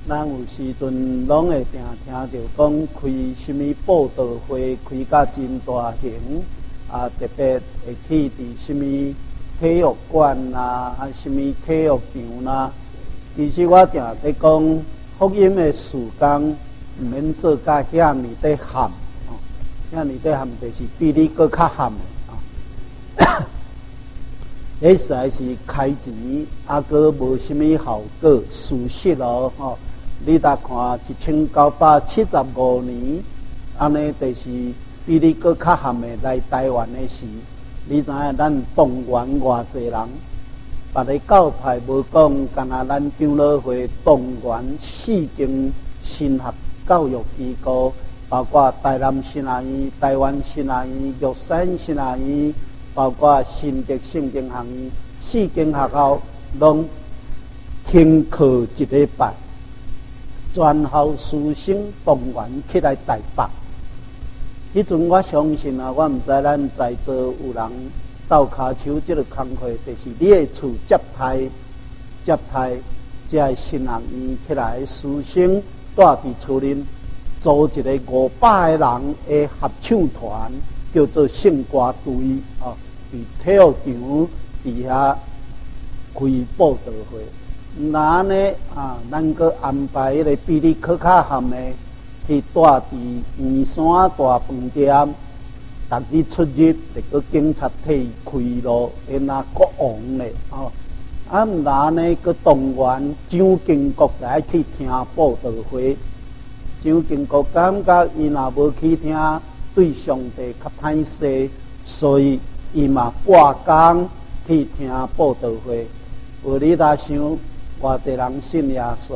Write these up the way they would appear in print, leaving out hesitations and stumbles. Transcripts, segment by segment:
咱有时阵拢会听着讲开什么报道会，开甲真大型，特别会去伫什么体育馆啦，什么体育场啦。其实我定在讲福音的事工，毋免做甲遐尼在喊，遐尼在喊就是比你搁较喊的啊。迄实在是开钱，搁无什么效果，事实咯吼。你搭看1975年，安尼就是比你搁较含的来台湾的时，你知影咱动员偌济人，别个教派无讲，干那咱长老会动员4间新学教育机构，包括台南新学院、台湾新学院、玉山新学院，包括新竹圣经学院，4间学校拢停课一礼拜。全校师生动员起来台北，迄阵我相信啊，我毋知咱在座有人斗骹手即个工课，就是你的厝接待这个新学院起来师生带伫厝里，组一个500个人的合唱团，叫做圣歌队哦，伫体育场底下开报道会。那呢咱阁安排迄个比你较含的去带伫圆山大饭店，逐日出入，得个警察替开路，那国王嘞哦。那呢阁动员蒋经国来去听报道会，蒋经国感觉伊若无去听，对上帝较歹势，所以伊嘛罢工去听报道会。有你若想？偌济人信耶稣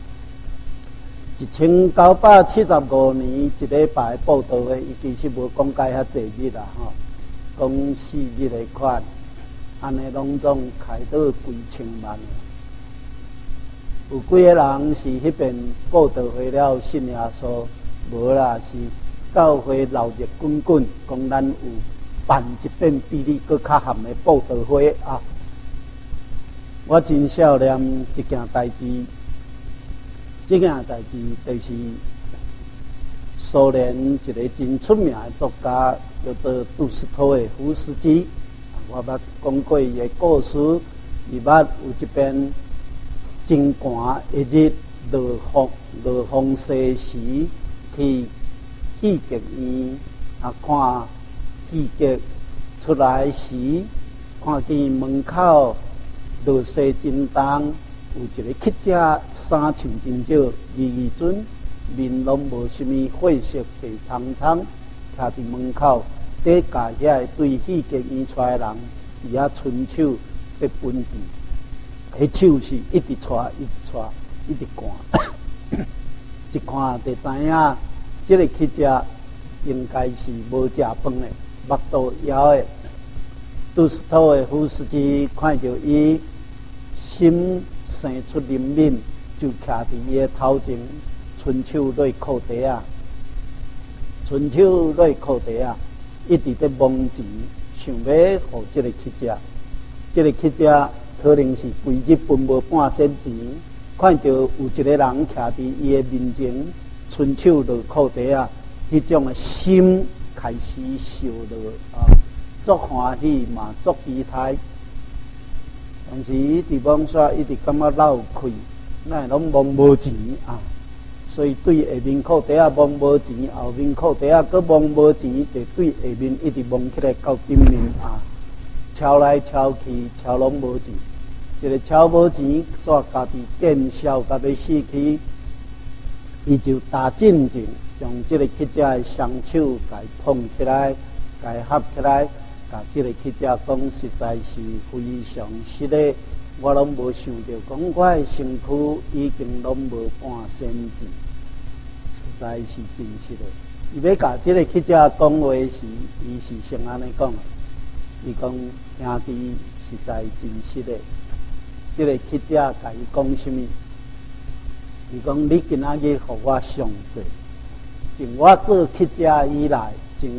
，1975年一礼拜报道的，伊其实无讲解遐济日啦吼，讲4日的款，安尼拢总开到几千万。有几个人是迄边报道会了信耶稣，无啦是教会闹热滚滚，讲咱有办一遍比你搁较含的报道会啊。我真少念一件代志，这件代志就是苏联一个真出名的作家，叫做杜斯托耶夫斯基。我捌讲过伊的故事，伊捌有一篇真寒一日落风雪时，去戏剧院看戏剧出来时，看见门口。落雪真重，有一个乞者衫穿真少，衣准面拢无什么血色，白苍苍，徛伫门口，底甲遐对戏剧院出来人，伫遐伸手要分钱，迄手是一直搓，一直搓，一直赶，一看就知影，这个乞者应该是无食饭的，目肚枵的。杜斯托耶夫斯基看到伊。心生出怜悯，就徛伫伊的头前，伸手落裤底啊，伸手落裤底啊，一直在蒙钱，想要互这个乞者。这个乞者可能是规日分无半仙钱，看到有一个人徛伫伊的面前，伸手落裤底啊，迄种的心开始烧落啊，足欢喜嘛，足期待。但是伊伫网刷一直感觉闹气，咱拢摸无钱啊，所以对下面裤底啊摸无钱，后面裤底啊搁摸无钱，就对下面一直摸起来到顶面啊，敲来敲去，敲拢无钱，一个敲无钱，煞家己见笑，甲要死去，伊就打正经，将这个乞者的双手甲捧起来，甲合起来。甲这个乞者讲，实在是非常失礼，我拢无想到，讲我的身躯已经拢无半仙钱，实在是真失礼。伊要甲这个乞者讲话时，伊是先安尼讲，伊讲兄弟实在真失礼。这个乞者甲伊讲什么？伊讲你今仔日互我上济，从我做乞者以来，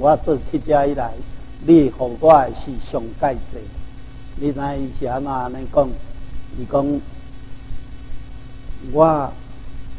你互我的是上介济，你知伊是安尼讲？伊讲我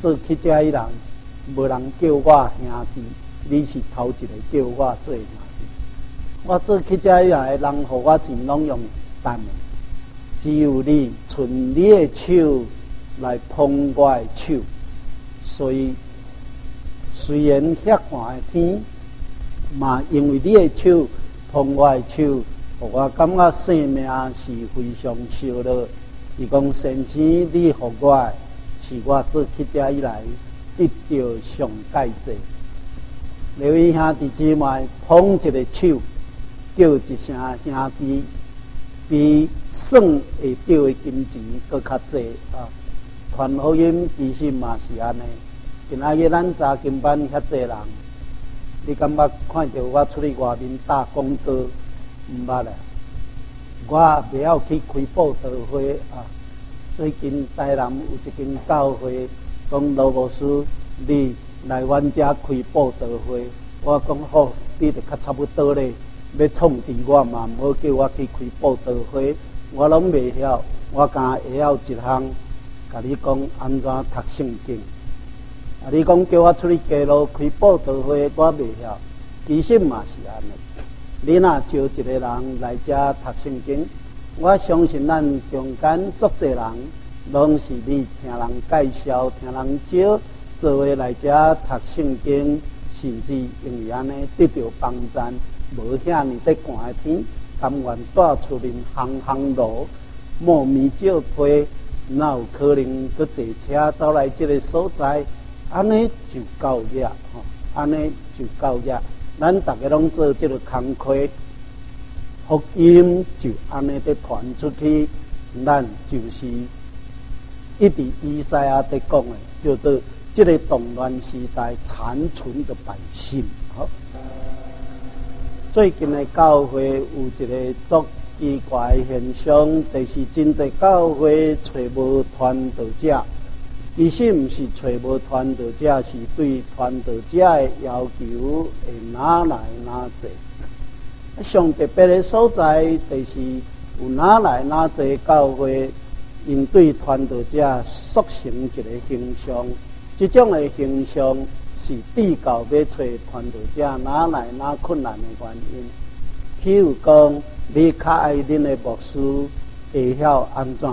做乞食迄人，无人叫我兄弟，你是头一个叫我做兄弟。我做乞食迄人，人互我钱拢用担的，只有你伸你的手来碰我的手，所以虽然遐寒的天，嘛因为你的手碰我的手，互我感觉生命是非常烧热。伊讲先生，你互我是我做乞食以来得到上介济。各位兄弟姊妹，碰一个手，叫一声兄弟，比算会得的金钱搁较济啊！传福音其实嘛是安尼。今仔日咱查经班遐济人，你感觉看到我出去外面打广告，毋捌啦？我袂晓去开布道会啊！最近台南有一间教会讲罗牧师，你来阮遮开布道会，我讲好，你就较差不多咧。要创治我嘛，唔好叫我去开布道会，我拢袂晓，我敢会晓一项，甲你讲安怎读圣经。啊，你讲叫我出去街路开布道会，我袂晓。其实嘛是安尼。你若招一个人来遮读圣经，我相信咱中间足侪人，拢是你听人介绍、听人招，做伙来遮读圣经，甚至因为安尼得到帮助。无遐尼在寒的天，甘愿带出面行行路，莫名少批，哪有可能搁坐车走来这个所在？安尼就够热吼，安尼就够热。咱大家拢做这个工课，福音就安尼在传出去，咱就是一直以赛亚在讲的，叫做这个动乱时代残存的百姓。好。最近的教会有一个足奇怪的现象，就是真侪教会找无传道者，其实毋是找无传道者，是对传道者的要求会哪来哪济。上特别的所在，就是有哪来哪济教会，因对传道者塑成一个形象，这种的形象。是地教要找传道者哪来哪困难的原因。譬如讲，你较爱恁的牧师会晓安怎？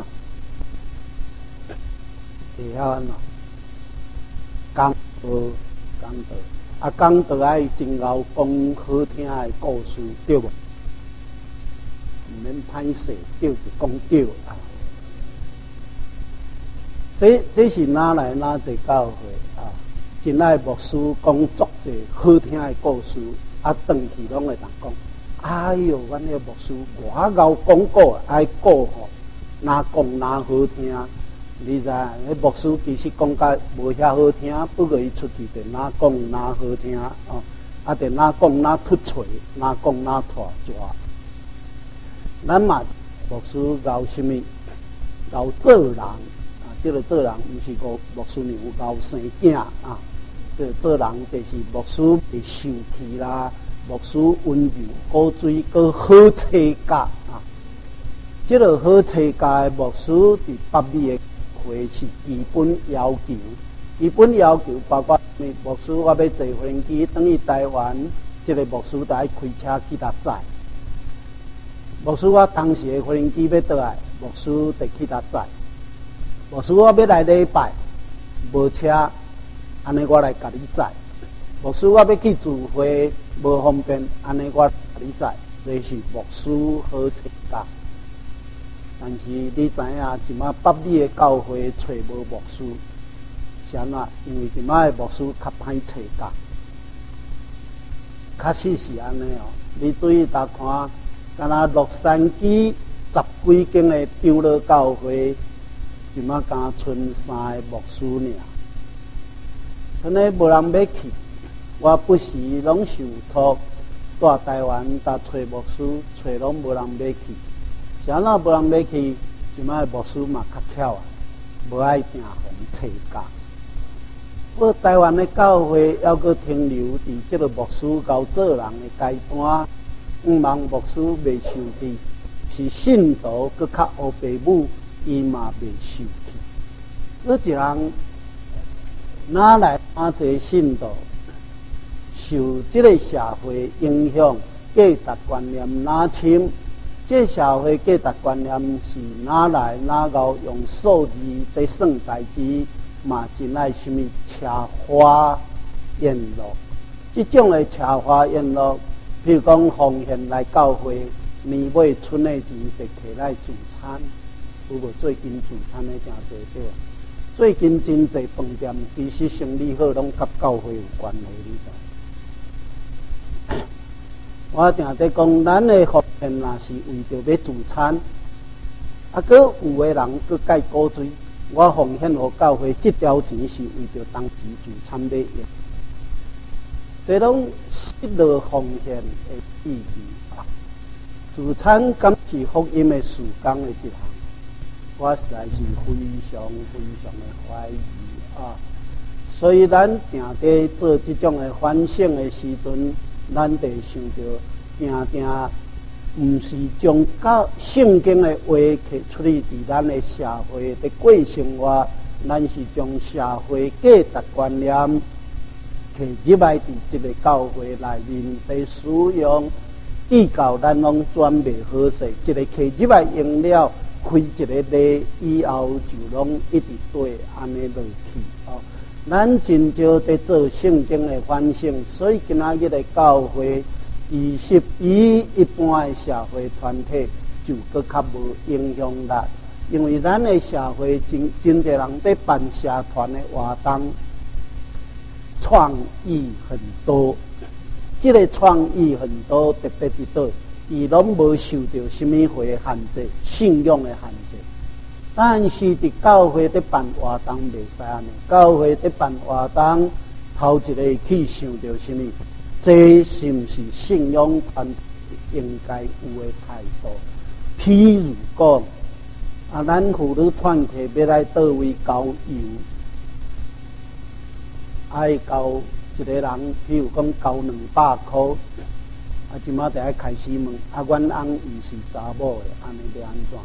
会晓安怎？讲道，啊，讲道爱真够讲好听的故事，对无？唔免歹势，对就讲对啊。这是哪来哪济教会啊？真爱牧师讲足侪好听的故事，啊，转去拢会人讲，哎哟，阮迄牧师外交广告爱讲吼，哪讲哪好听，你知？迄牧师其实讲甲无遐好听，不过伊出去就哪讲哪好听哦，啊，就哪讲哪突嘴，哪讲哪拖抓。咱嘛，牧师搞什么？搞做人啊，这个做人毋是个牧师娘搞生囝啊。做人就是牧师会受气啦，牧师温柔、古水、搁好车家啊。这个好车家的牧师伫北美的会是基本要求。基本要求包括牧师我要坐飞机等于台湾，这个牧师就爱开车去搭载。牧师我当时的飞机要倒来，牧师得去搭载。牧师我要来礼拜，无车。安尼我来甲你载，牧师我要去聚会无方便，安尼我甲你载，这是牧师好找家。但是你知影，即马北美的教会找无牧师，是安怎？因为即马的牧师较歹找家，确实是安尼哦。你注意大看，敢若洛杉矶10几间的长老教会，即马敢剩3个牧师尔。可能无人要去，我不时拢受托在台湾搭找牧师，找拢无人要去。啥那无人要去，即摆牧师嘛较巧啊，无爱定红找家。我台湾的教会还阁停留伫这个牧师教做人的阶段，毋望牧师未受气，是信徒阁较黑白母，伊嘛未受气。有一人。 哪来哪侪信徒受这个社会影响，价值观念哪深？这社会价值观念是哪来哪够用数字在算代志，嘛真爱什么车花宴乐？这种的车花宴乐，譬如讲奉献来教会，年尾春的钱就摕来自产，有无？最近自产的真多对。最近真侪饭店其实生意好，拢甲教会有关系，你知？我定在讲，咱的奉献若是为着要自产，搁有的人搁介鼓吹，我奉献互教会，这条钱是为着当时自产买用，这拢失了奉献的意义啊！自产敢是福音的事工的一项，我实在是非常的怀疑啊！所以咱定在做这种的反省的时阵，咱得想着，定毋是将圣经的话摕出去，伫咱的社会的过生活，咱是将社会价值观念摕入来伫这个教会内面来使用，至到咱拢转袂好势，一个摕入来用了，开一个例以后就拢一直对安尼落去哦。咱真少在做圣经的反省，所以今仔日的教会，伊是比一般的社会团体就搁较无影响力，因为咱的社会真侪人在办社团的活动，创意很多。这个创意很多，特别伫倒，伊拢无受到什么会限制，信仰的限制。但是伫教会伫办活动袂使安尼，教会伫办活动，头一个去想到什么？这是毋是信仰团应该有的态度？譬如讲，咱妇女团体要来倒位交油，爱交一个人，譬如讲交200块，即马就爱开始问，阮翁伊是查某的，安尼要安怎？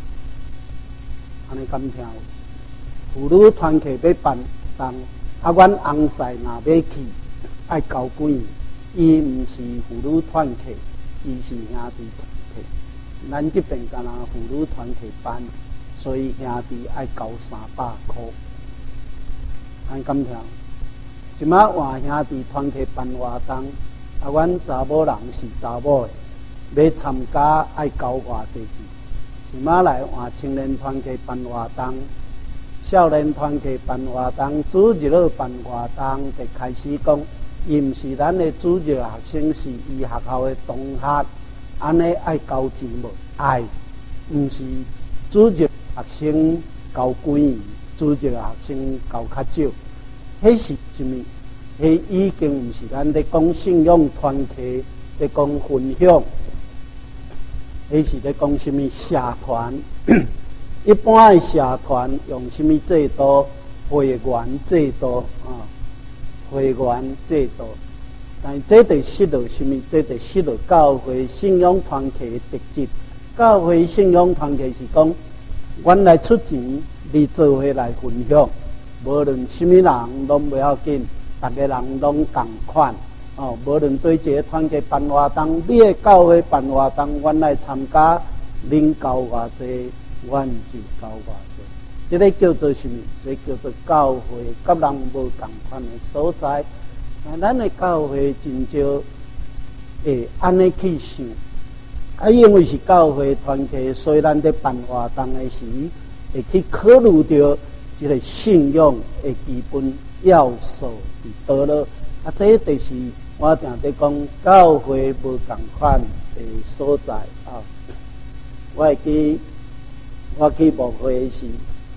安尼敢听有？妇女团体要办动，阮翁婿若要去，爱交几年？伊毋是妇女团体，伊是兄弟团体。咱这边敢若妇女团体办，所以兄弟爱交300块。安敢听？即马换兄弟团体办活动，阮查某人是查某的，要参加爱交偌济钱？即马来换青年团体办活动，少年团体办活动，主日学办活动，就开始讲，伊毋是咱的主日学生，是伊学校的同学，安尼爱交钱无？爱，毋是主日学生交几年，主日学生交较少，迄是什么？迄已经毋是咱咧讲信仰团体，咧讲分享。迄是咧讲什么社团？一般的社团用什么制度？会员制度啊，会员制度。但这就失了什么？这就失了教会信仰团体的特质。教会信仰团体是讲，阮来出钱，你做伙来分享，无论什么人拢不要紧，大家人拢共款。哦，无论对一个团体办活动，你的教会办活动，阮来参加，恁交偌济，阮就交偌济。这个叫做什么？这叫做教会甲人无共款的所在。咱的教会真少会安尼去想，因为是教会团体，所以咱在办活动的时，会去考虑到这个信仰的基本要素伫倒落。这就是我定在讲教会无共款的所在啊！我会记我去牧会时，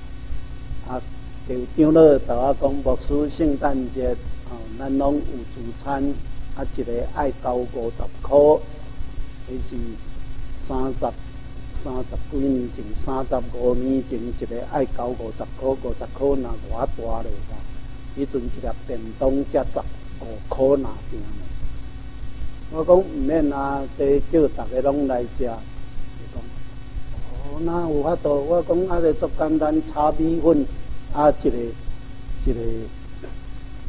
就长老同我讲，牧师圣诞节咱拢有自产，一个爱交50块，迄是30几年前，35年前，一个爱交50块，50块若偌大了哇！迄阵一粒便当才15块若定。我讲毋免啊，这叫大家拢来食。伊讲，哪有法度？我讲就足简单，炒米粉，一个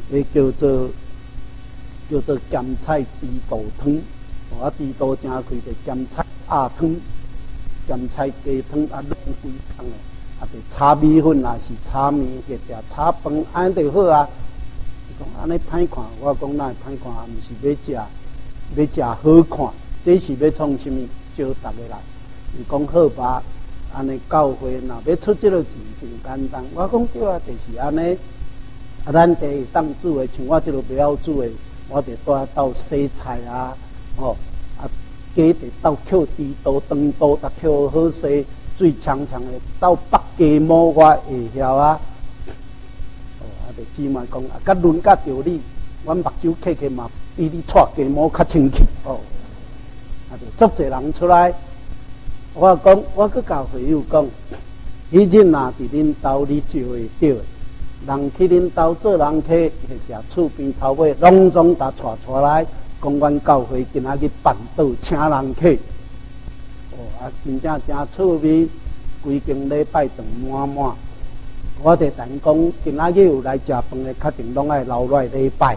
迄叫做咸菜猪肚汤。我猪肚正开着咸菜鸭汤、咸菜鸡汤啊，拢规汤诶。啊，着炒米粉啊，是炒面或者炒饭，安就好啊。伊讲安尼歹看，我讲哪会歹看？毋是要食好看，这是要创什么？招大家来。伊讲好吧，安尼教会若要出这个钱真简单。我讲对啊，就是安尼。啊，咱地当煮的，像我这个不晓煮的，我得带到洗菜啊，哦，啊，鸡得到扣猪肚、肠肚，啊，扣好洗，水长长的，到北鸡毛我会晓啊。哦，啊，就只嘛讲啊，甲论甲道理，阮目睭刻刻嘛，比你带鸡毛较清气哦。啊，就足侪人出来，我讲，我去甲会友讲，迄日若伫恁兜，你就会着。人去恁兜做人客，或者厝边头尾拢总打带出来，讲阮教会今仔日办桌请人客。哦，啊，真正趣味，规间礼拜顿满满。我哋等讲今仔日有来食饭的，确定拢爱留来礼拜。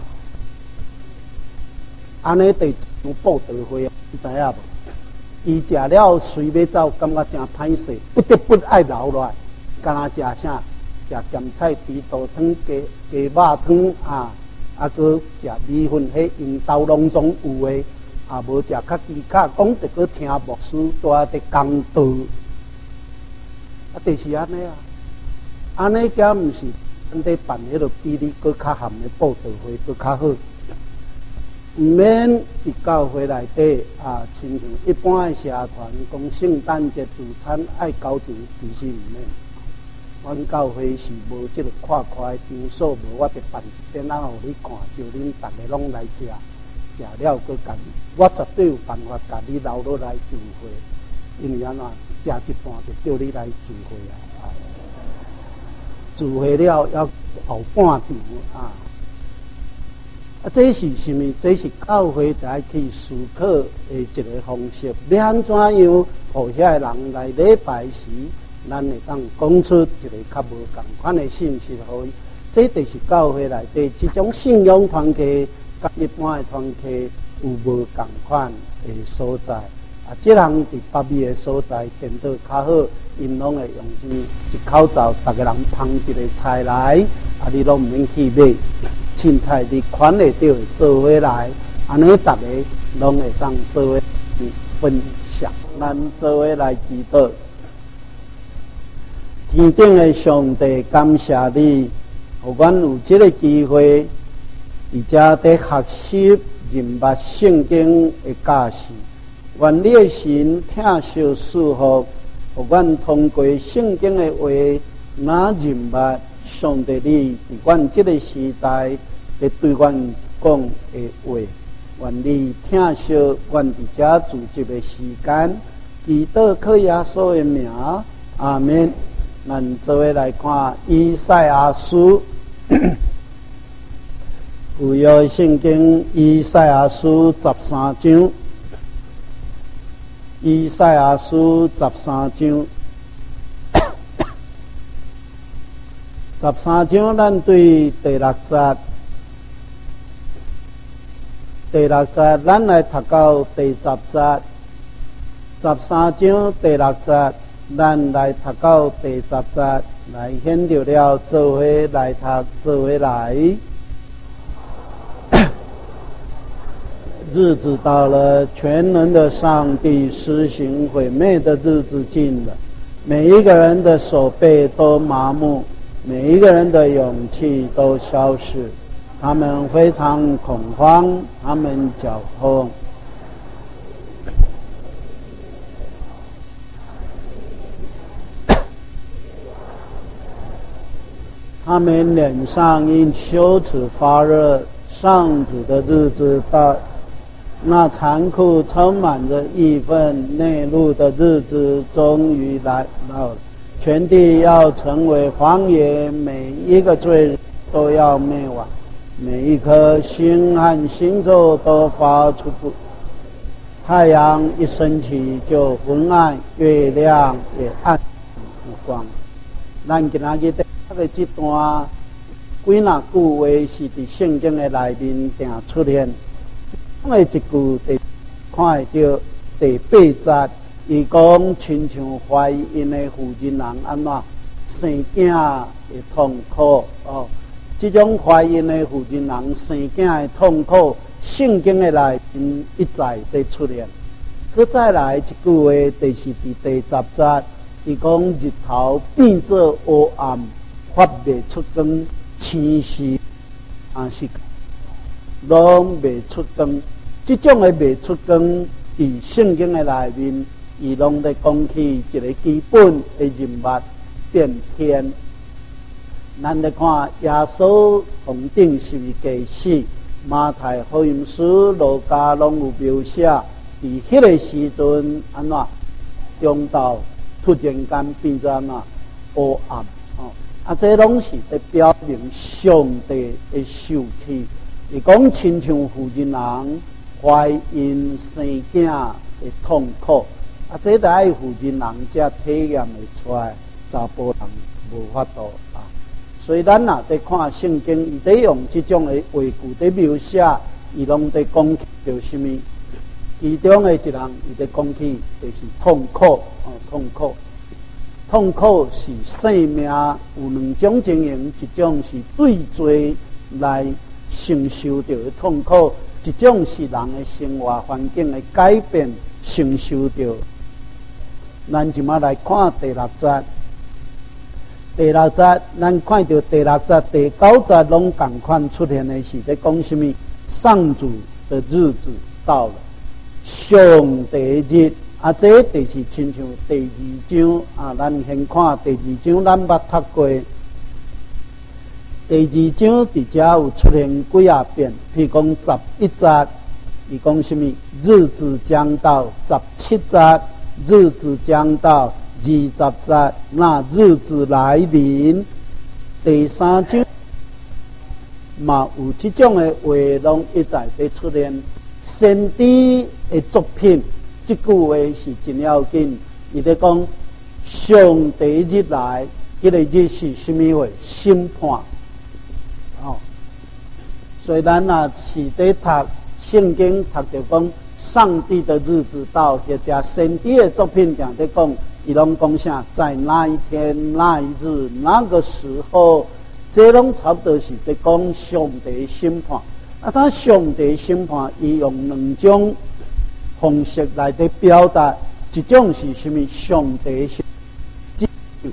安尼对报道会，你知影无？伊食了随要走，感觉真歹势，不得不爱留来，干那食啥？食咸菜猪肚汤、鸡肉汤啊，啊，搁食米粉，迄因兜拢总有诶，啊，无食较猪卡，讲得搁听牧师带伫讲道，啊，就是安尼啊，安尼则毋是咱伫办迄个比你搁较含诶报道会搁较好，毋免伫教会内底啊，亲像一般诶社团讲圣诞节聚餐爱交钱，其实毋免。阮教会是无即个看开场所，无我得办一点仔互你看，就恁逐个拢来食，食了搁甲我绝对有办法甲你留落来聚会，因为安怎食一半就叫你来聚会啊！聚会了要后半场啊！啊，这是什么？这是教会才去思考的一个方式。你安怎样互遐人来礼拜时？咱会当讲出一个较无共款的信息，互伊。这就是教会内底这种信仰团体，甲一般的团体有无共款的所在。啊，这人伫北美的所在，见到较好，因拢会用什么一口罩，逐个人捧一个菜来，啊，你拢毋免去买凊彩，你款会到做伙来，安尼逐个拢会当做伙分享，咱做伙来祈祷。天顶的上帝，感谢你，互阮有这个机会，而且在学习认捌圣经的教示。愿你的神疼惜赐福，互阮通过圣经的话，那认捌上帝你伫阮这个时代在对阮讲的话。愿你疼惜阮伫遮聚集的时间，祈祷靠耶稣的名，阿们。咱做伙来看以赛亚书，旧约圣经以赛亚书13章，以赛亚书13章，13章咱对第6节，咱来读到第10节，13章第6节。咱来读到第10节，来显着了，做伙来读，做伙来。日子到了，全能的上帝施行毁灭的日子近了，每一个人的手背都麻木，每一个人的勇气都消失，他们非常恐慌，他们脚痛。他们脸上因羞耻发热，上主的日子到，那残酷充满着义愤内怒的日子终于来到了。全地要成为荒野，每一个罪人都要灭亡，每一颗星和星座都发出不。太阳一升起就昏暗，月亮也暗无光。咱今仔日这个这段几若句话是伫圣经的内面定出现。讲的一句看会到第8节，伊讲亲像怀孕的妇人人安怎生囝的痛苦哦。这种怀孕的妇人人生囝的痛苦，圣经的内面一再在出现。佮再来一句话，就是伫第10节，伊讲日头变做黑暗，发袂出光，星时是拢袂出光。这种的袂出光，伫圣经的内面，伊拢在讲起一个基本的人物变天。咱来看耶稣同顶是为假死，马太福音书、路加拢有描写。伫迄个时阵，安怎中道突然间变做安怎黑暗哦？这拢是在表明上帝的受气。伊讲亲像妇人人怀孕生囝的痛苦，这得爱妇人人才体验会出来，查甫人无法度啊。所以咱若在看圣经，伊在用这种的话句在描写，伊拢在讲到什么？其中的一人，伊在讲起就是痛苦哦，痛苦是生命有两种情形，一种是对罪来承受到的痛苦，一种是人的生活环境的改变承受到。咱即马来看第6节，咱看到第6节、第9节拢同款出现的是在讲什么？上主的日子到了。上帝日这就是亲像第2章咱先看第2章，咱捌读过。第2章伫遮有出现几啊遍，譬如讲11节，伊讲什么？日子将到；17节，日子将到；20节，那日子来临。第3章嘛有这种的话，拢一再在出现。先知的作品，这句话是真要紧。伊在讲上帝日来，迄个日是什么话？审判。哦，所以咱若是在读圣经，读着讲上帝的日子到，或者先知的作品，讲在讲，伊拢讲啥？在那一天、那一日、那个时候，这拢差不多是在讲上帝审判。他上帝审判，伊用2种方式来在表达，一种是什么？上帝拯救，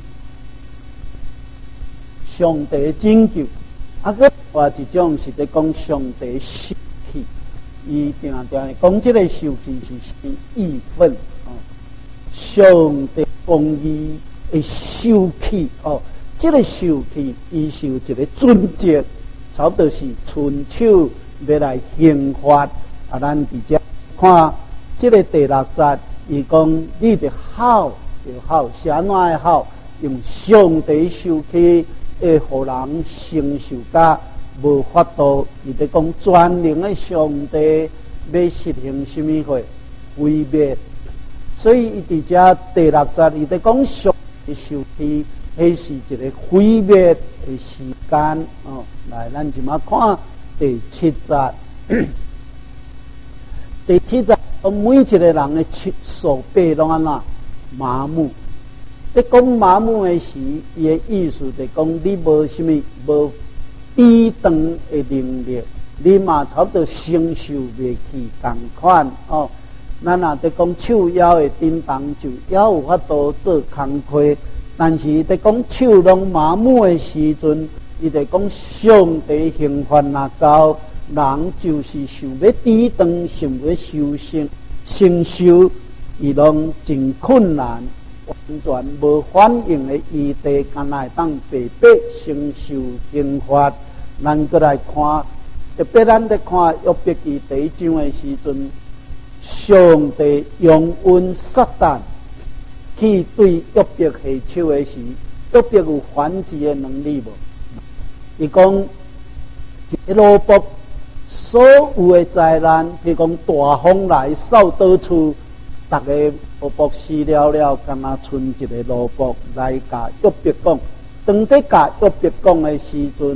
上帝拯救。另外一种是在讲上帝受气，伊定定讲这个受气是什么义愤上帝公义的受气这个受气，伊是有一个准则。差不多是伸手要来刑罚咱伫遮看这个第6节，伊讲你得好，是安怎的好？用上帝受气会互人承受甲无法度。伊在讲全能的上帝要实行什么话？毁灭。所以伊伫遮第6节，伊在讲上帝受气。迄是一个毁灭的时间来，咱即马看第7节。第7节，每一个人的手臂拢安怎麻木。在讲麻木的时，伊的意思就讲你无什么无抵挡的能力，你嘛差不多承受袂起同款咱若在讲手腰会震动，就腰有法度做工课。但是在讲手拢麻木的时阵，伊在讲上帝刑罚若到，人就是想要抵挡，想要承受，伊拢真困难，完全无反应的余地，敢若会当白白承受刑罚。咱过来看，特别咱在看约伯记第1章的时阵，上帝用恩撒旦去对约伯下手的时，约伯有反击的能力无？伊讲一罗卜所有的灾难，譬如讲大风来扫倒厝，大家罗卜死了，敢若剩一个罗卜来甲约伯讲。当在甲约伯讲的时阵，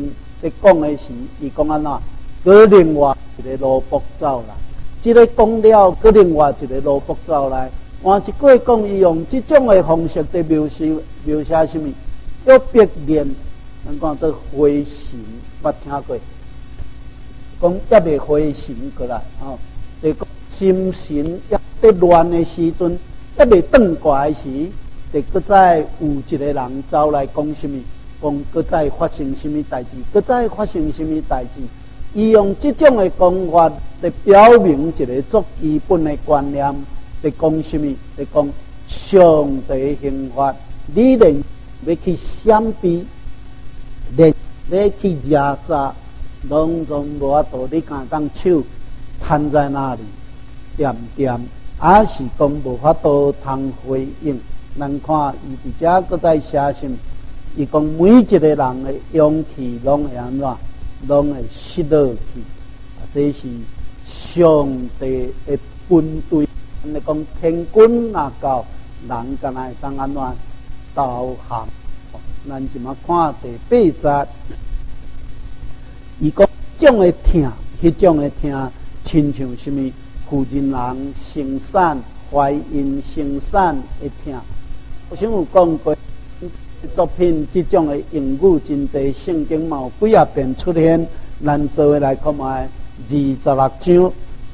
在讲的是，伊讲安怎？搁另外一个萝卜走啦。这个讲了，搁另外一个萝卜走来。换一句讲，伊用这种的方式在描写什么？要别念，咱讲做回神，捌听过？讲也未回神过来，哦，就讲心神也在乱的时阵，也未转过来时，就搁再有一个人走来讲什么？讲搁再发生什么代志？搁再发生什么代志？伊用这种的讲法来表明一个足基本的观念，来讲什么？来讲上帝刑法，你连要去闪避，连要去压榨。拢总无法度，你敢当手摊在那里，点点，还是讲无法度通回应。咱看伊伫遮搁在写信，伊讲每一个人的勇气拢会安怎，拢会失落去。这是上帝的军队，你讲天军若到，人敢若会当安怎投降？咱即马看第8节。伊讲，种的疼，迄种的疼，亲像什么？妇人人生产、怀孕生产的疼。我想有讲过，作品这种的用语真侪，圣经嘛有几啊遍出现。咱做伙来看卖26章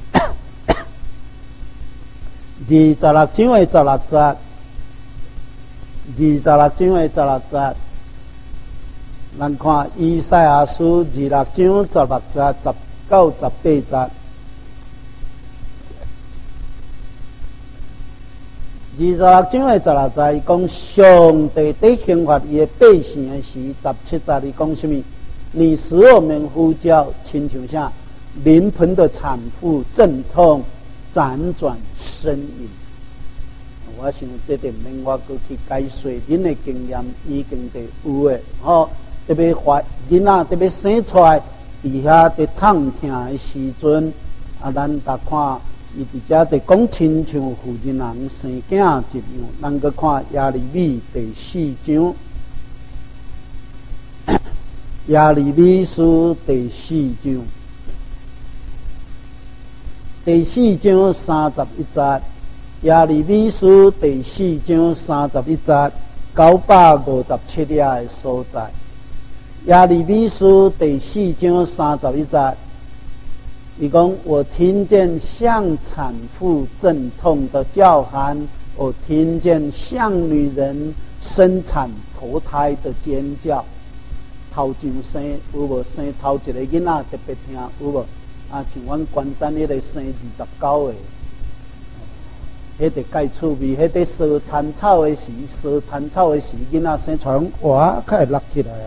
，26章的16节，26章的16节。咱看以赛亚书26章16节10到18节，26章的16节，伊讲上帝在刑罚伊的百姓的时，17节伊讲什么？你使我们呼叫，亲像啥？临盆的产妇阵痛，辗转呻吟。我想这点免我过去解说，恁的经验已经得有的，吼。特别怀囡仔特别生出来，伫遐伫痛疼的时阵，咱逐看伊伫遮伫讲亲像妇人人生囝一样。咱搁看耶利米第4章，耶利米书第4章，第4章31节，耶利米书第4章31节，957页的所在。耶利米书第4章31节，伊讲：我听见像产妇阵痛的叫喊，我听见像女人生产头胎的尖叫。头上生有无生头一个囡仔特别听有无？啊，像阮关山迄个生29个，迄个介趣味，迄个烧蚕草的时，囡仔生出来，哇，较会落起来啊！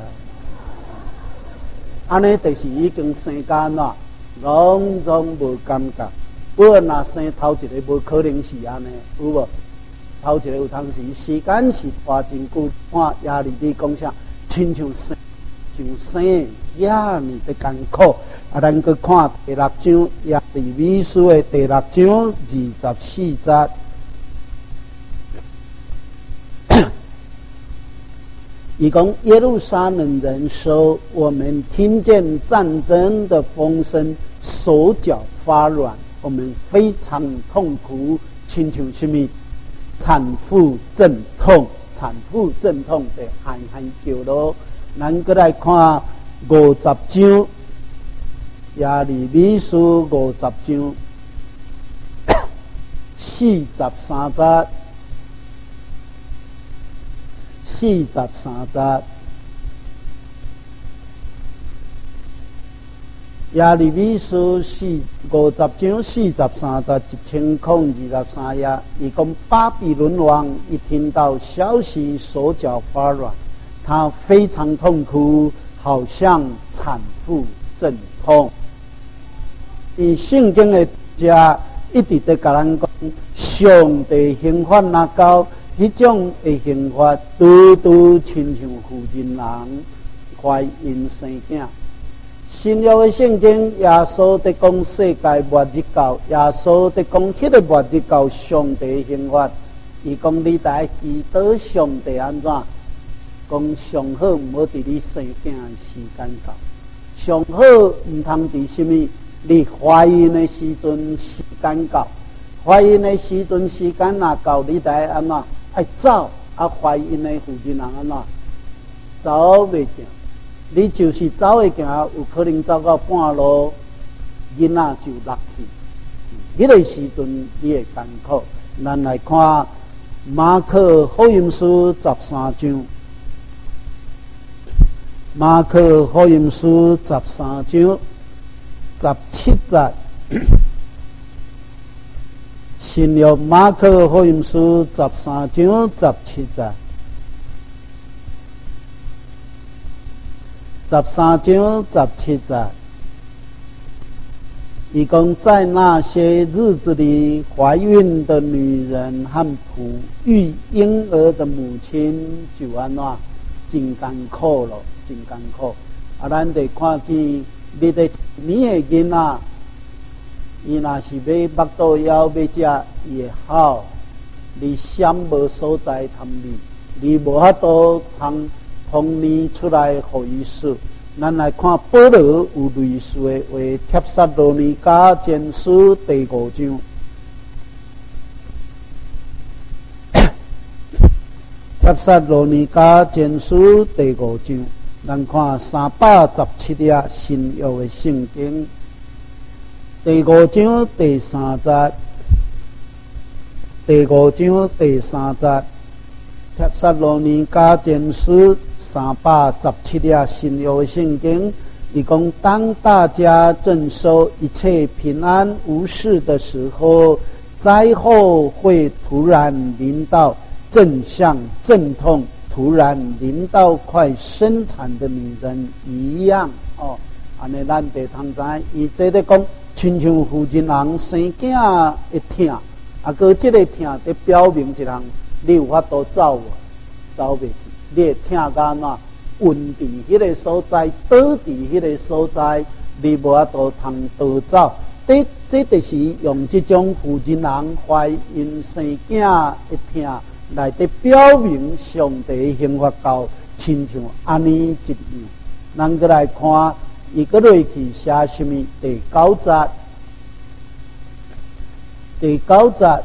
安尼就是已经生干了，拢总无感觉。不过若生头一个，无可能是安尼，有无？头一个有当时间是花真久，看耶利米讲啥，亲像生遐尼的艰苦。咱去看第6章耶利米书的第6章24节。伊讲耶路撒冷人说：“我们听见战争的风声，手脚发软，我们非常痛苦，亲像什么？产妇阵痛的喊叫咯。”咱过来看50章，耶利米书50章43节。43节，耶利米书50章43节1023页，伊讲巴比伦王一听到消息，手脚发软，他非常痛苦，好像产妇阵痛。以圣经的家一直在甲咱讲，上帝刑罚那到。迄种的刑罚，拄亲像妇人人怀孕生囝。新约的圣经，耶稣在讲世界末日到，耶稣在讲迄个末日到上帝刑罚。伊讲你在祈祷上帝安怎？讲上好毋好伫你生囝的时间到。 上好毋通伫什么？你怀孕的时阵时间到，怀孕的时阵时间若到，你得安怎爱走？啊，怀孕的妇人人安怎走袂行？你就是走会行，有可能走到半路，囡仔就落去。迄个时阵你会艰苦。咱来看马可福音书13章，马可福音书13章17节。新约马可福音书13章17节，13章17节，伊讲在那些日子里，怀孕的女人和哺育婴儿的母亲就安怎真艰苦咯，真艰苦。啊，咱得看见你的年的囡仔。伊若是要腹肚枵要食伊会好，你闪无所在通你无法度通年出来互伊说。咱来看保罗有类似的话，帖撒罗尼迦前书第5章，帖撒罗尼迦前书第5章，咱看317页新约的圣经。第5章第3节，第5章第3节，帖撒罗尼迦前书317页新约圣经，伊讲当大家正收一切平安无事的时候，灾祸会突然临到，正像阵痛突然临到快生产的女人一样。哦，安尼咱得通知，伊这咧讲。亲像妇人人生囝会疼，啊，搁这个疼在表明一项，你有法度走袂去，你会疼到安怎？晕伫迄个所在，倒伫迄个所在，你无法度通倒走。这就是用这种妇人人怀孕生囝会疼来得表明上帝刑罚到，亲像安尼一样。咱搁来看。伊个落去写什么？第9节，第9节，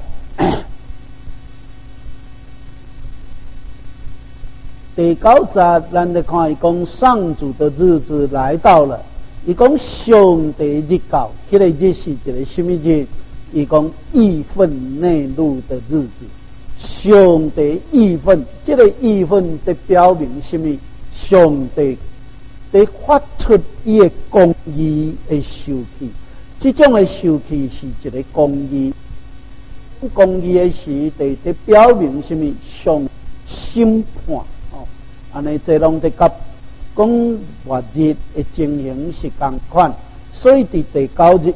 第9节，咱来看伊讲上主的日子来到了。伊讲上帝日到，迄个日是一个什么日？伊讲义愤内怒的日子。上帝义愤，这个义愤在表明什么？上帝。得发出伊的公义的受气，这种的受气是一个公义。公义的时，得表明什么？上审判哦，安尼这拢得甲讲活日的情形是同款。所以伫第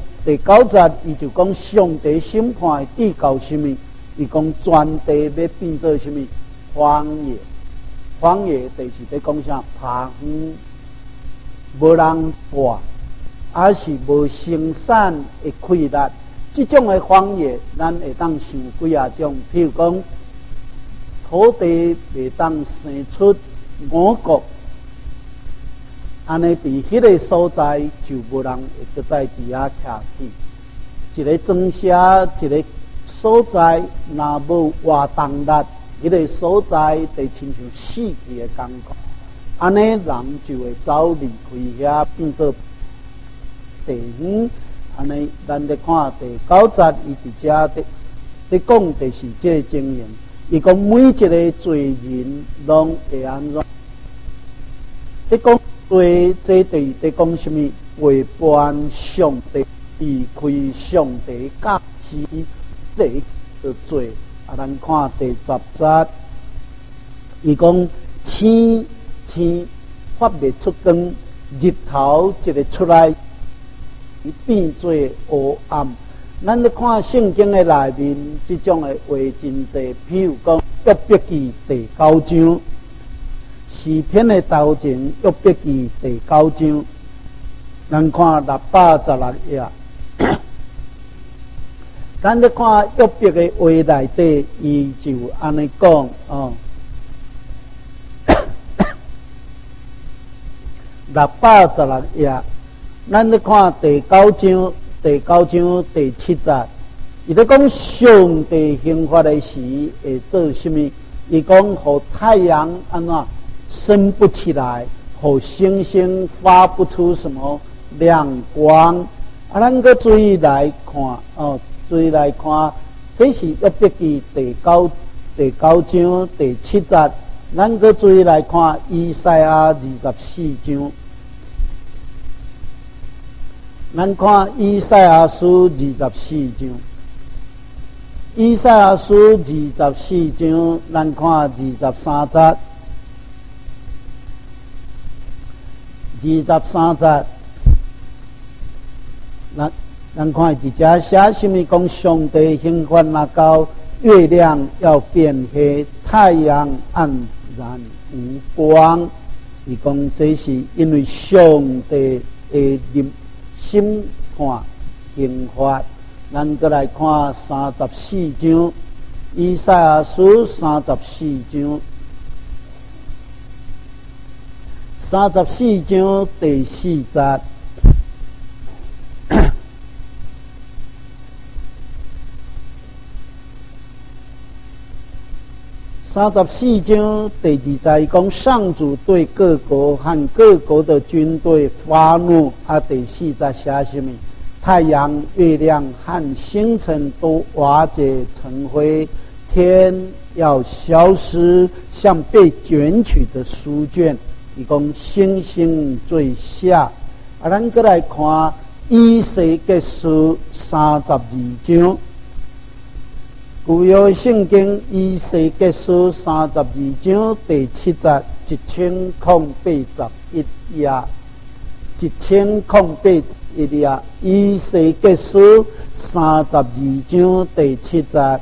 9节，伊就讲上帝审判的地到什么？伊讲全地要变做什么？荒野。荒野就是在讲啥？爬远。无人活，还是无生产的气力，这种的荒野，咱会当想几啊种，譬如讲，土地袂当生出五谷，安尼伫迄个所在就无人会搁再伫遐徛起。一个庄稼，一个所在，若无活动力，迄个所在就亲像死去的感觉。安尼人就会走离开遐，变做地方。安尼，咱来看第9节，伊伫遮伫讲的是这个经验。伊讲每一个罪人拢会安怎？伫讲罪，这地伫讲什么？违反上帝，离开上帝价值这个罪。啊，咱看第10节，伊讲天发未出光，日头一个出来，伊变做黑暗。咱咧看圣经的内面，这种的话真济。譬如讲约伯记第9章，诗篇的头前约伯记第9章，咱看616页。咱咧看约伯的话内底，伊就安尼讲哦。616页， 咱咧看第九章第7节，伊咧讲上帝兴发的时会做什么？伊讲，互太阳安怎升不起来，互星星发不出什么亮光。啊，咱个注意来看哦，注意来看，这是约伯记第九章第7节。咱个注意来看以赛亚24章。咱看以赛亚书24章。以赛亚书24章，咱看23节。23节，咱看伫遮写什么？讲上帝兴发那到月亮要变黑，太阳黯然无光。伊讲这是因为上帝的审判刑罚。咱再来看34章，以赛亚书34章，34章第4节。34章第2节讲，上主对各国和各国的军队发怒。啊，第4节写什么？太阳、月亮和星辰都瓦解成灰，天要消失，像被卷取的书卷。伊讲星星坠下。啊，咱再来看以西结书32章。旧约圣经以西结书32章第7节1081页，1081页。以西结书32章第7节，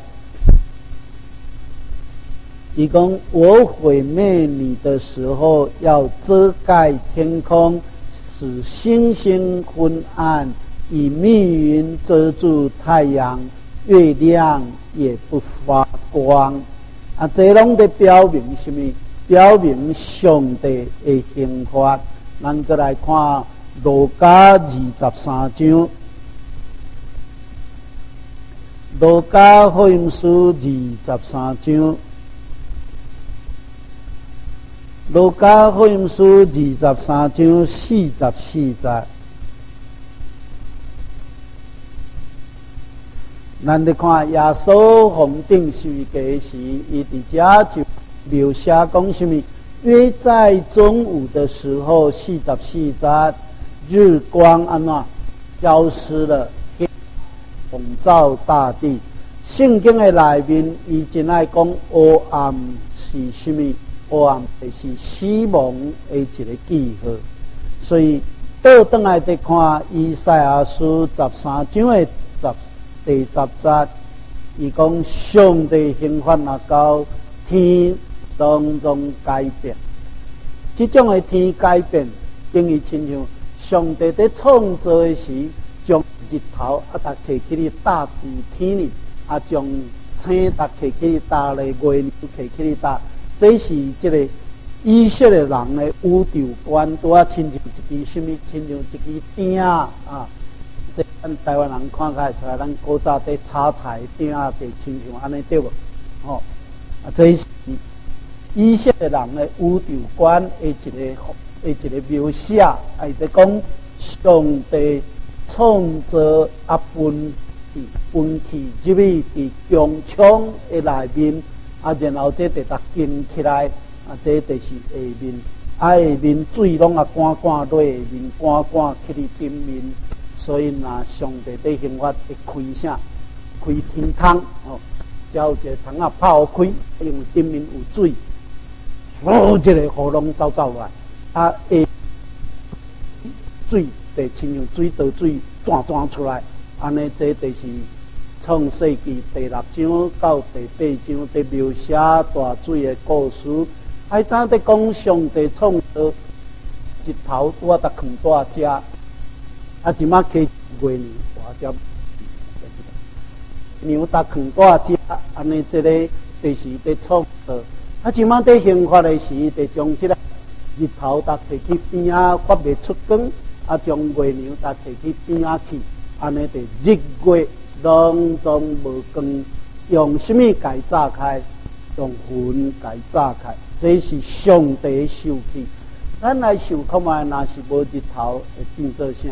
伊讲我毁灭你的时候，要遮盖天空，使星星昏暗，以密云遮住太阳，月亮也不发光。啊，这拢在表明什么？表明上帝的刑罚。咱再来看路加23章，路加福音书23章，路加福音书23章44节。咱来看耶稣红顶十字架时，伊伫遮就描写讲什么？约在中午的时候，44节，日光安怎消失了，笼罩大地。圣经的内面，伊真爱讲黑暗是什么？黑暗就是死亡的一个记号。所以倒转来再看以赛亚书13章的第10节，伊讲上帝刑罚若到天当中改变，这种的天改变，等于亲像上帝在创造的时，将日头搭起去搭伫天里，将星搭起去搭咧，月亮起去搭，这是这个以色列人的宇宙观，拄啊亲像一支什么？亲像一支鼎啊！这咱台湾人看起来出来，咱古早在炒菜鼎啊，就亲像安尼对无？哦，这是以色列人的宇宙观的一个描写，也在讲上帝创造分气入去伫强枪的内面，然后这得建起来，这就是下面，下面水拢干落下面，干去伫顶面。所以那上帝在刑罚会开啥？开天窗哦，叫一个窗泡开，因为顶面有水，一个雨龙走来，水就亲像水倒水转出来，安尼这就是创世纪第6章到第8章在描写大水的故事。还当在讲上帝创造日头拄搭放大遮。即马起月亮大只，牛搭放大只，安尼这个就是在创造。即马在刑罚的时，就将这个日头搭起去边啊，发袂出光， 啊，将月娘搭摕去边仔去，安尼伫日月拢总无光，用什么解炸开？用魂解炸开，这是上帝受气。咱来受看卖，若是无日头，会变做啥？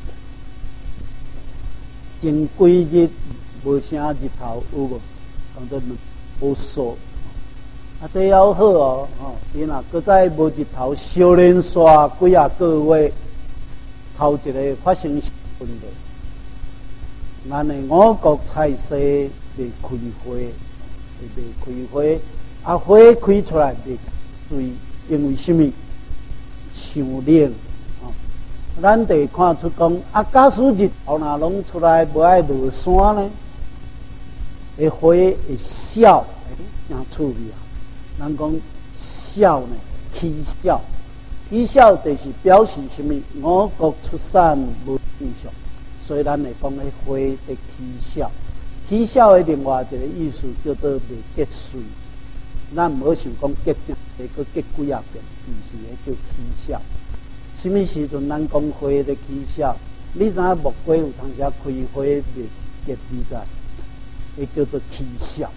前几日无啥日头有无？讲做无数。啊，这要好哦，你若搁再无日头，小连续几啊个月，头一个发生问题。咱的五国菜色未开花，未开花，啊花开出来未水，因为什么？伤冷。咱得看出讲，啊，假使日头若拢出来无爱落山呢，个花会笑，真趣味啊！人讲笑呢，起笑，起笑就是表示什么？五谷出产无正常，所以咱会讲个花在起笑。起笑的另外一个意思叫做未结穗，咱唔好想讲结正，会个结几啊遍，毋是个叫起笑。什么时阵咱讲花在起笑？你知影木瓜有当时开花未结你知？会叫做起笑。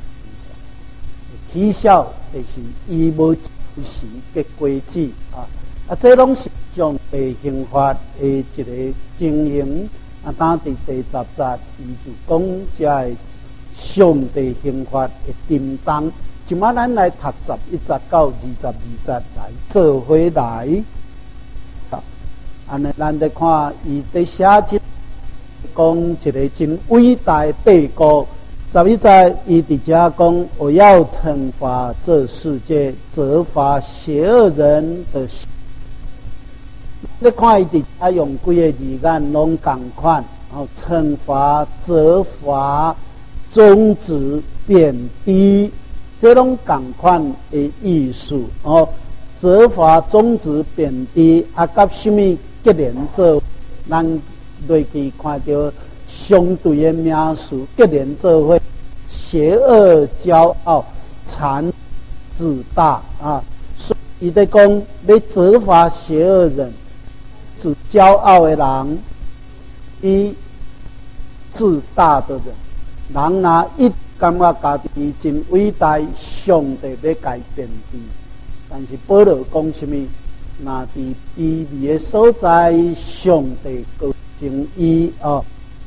起笑就是伊无时结果子啊！这拢是上帝刑法的一个情形。啊，当伫第10节，伊就讲这上帝刑法的叮当。今仔咱来读11节到22节来做回来。安尼，咱来看伊伫写即讲一个真伟大的帝国。11节伊伫遮讲，我要惩罚这世界，责罚邪恶人的。你看伊伫遮用几个字眼拢共款，惩罚、责罚、终止、贬低，这拢共款的意思哦。责罚、终止、贬低，啊，甲什么结连做？咱落去看到相对的名词结连做伙。邪恶、骄傲、残、自大啊！所以在讲，要责罚邪恶人，指骄傲的人，以自大的人。人若一感觉家己真伟大，上帝要改变伊。但是保罗讲什么？若伫卑微的所在，上帝高升伊哦。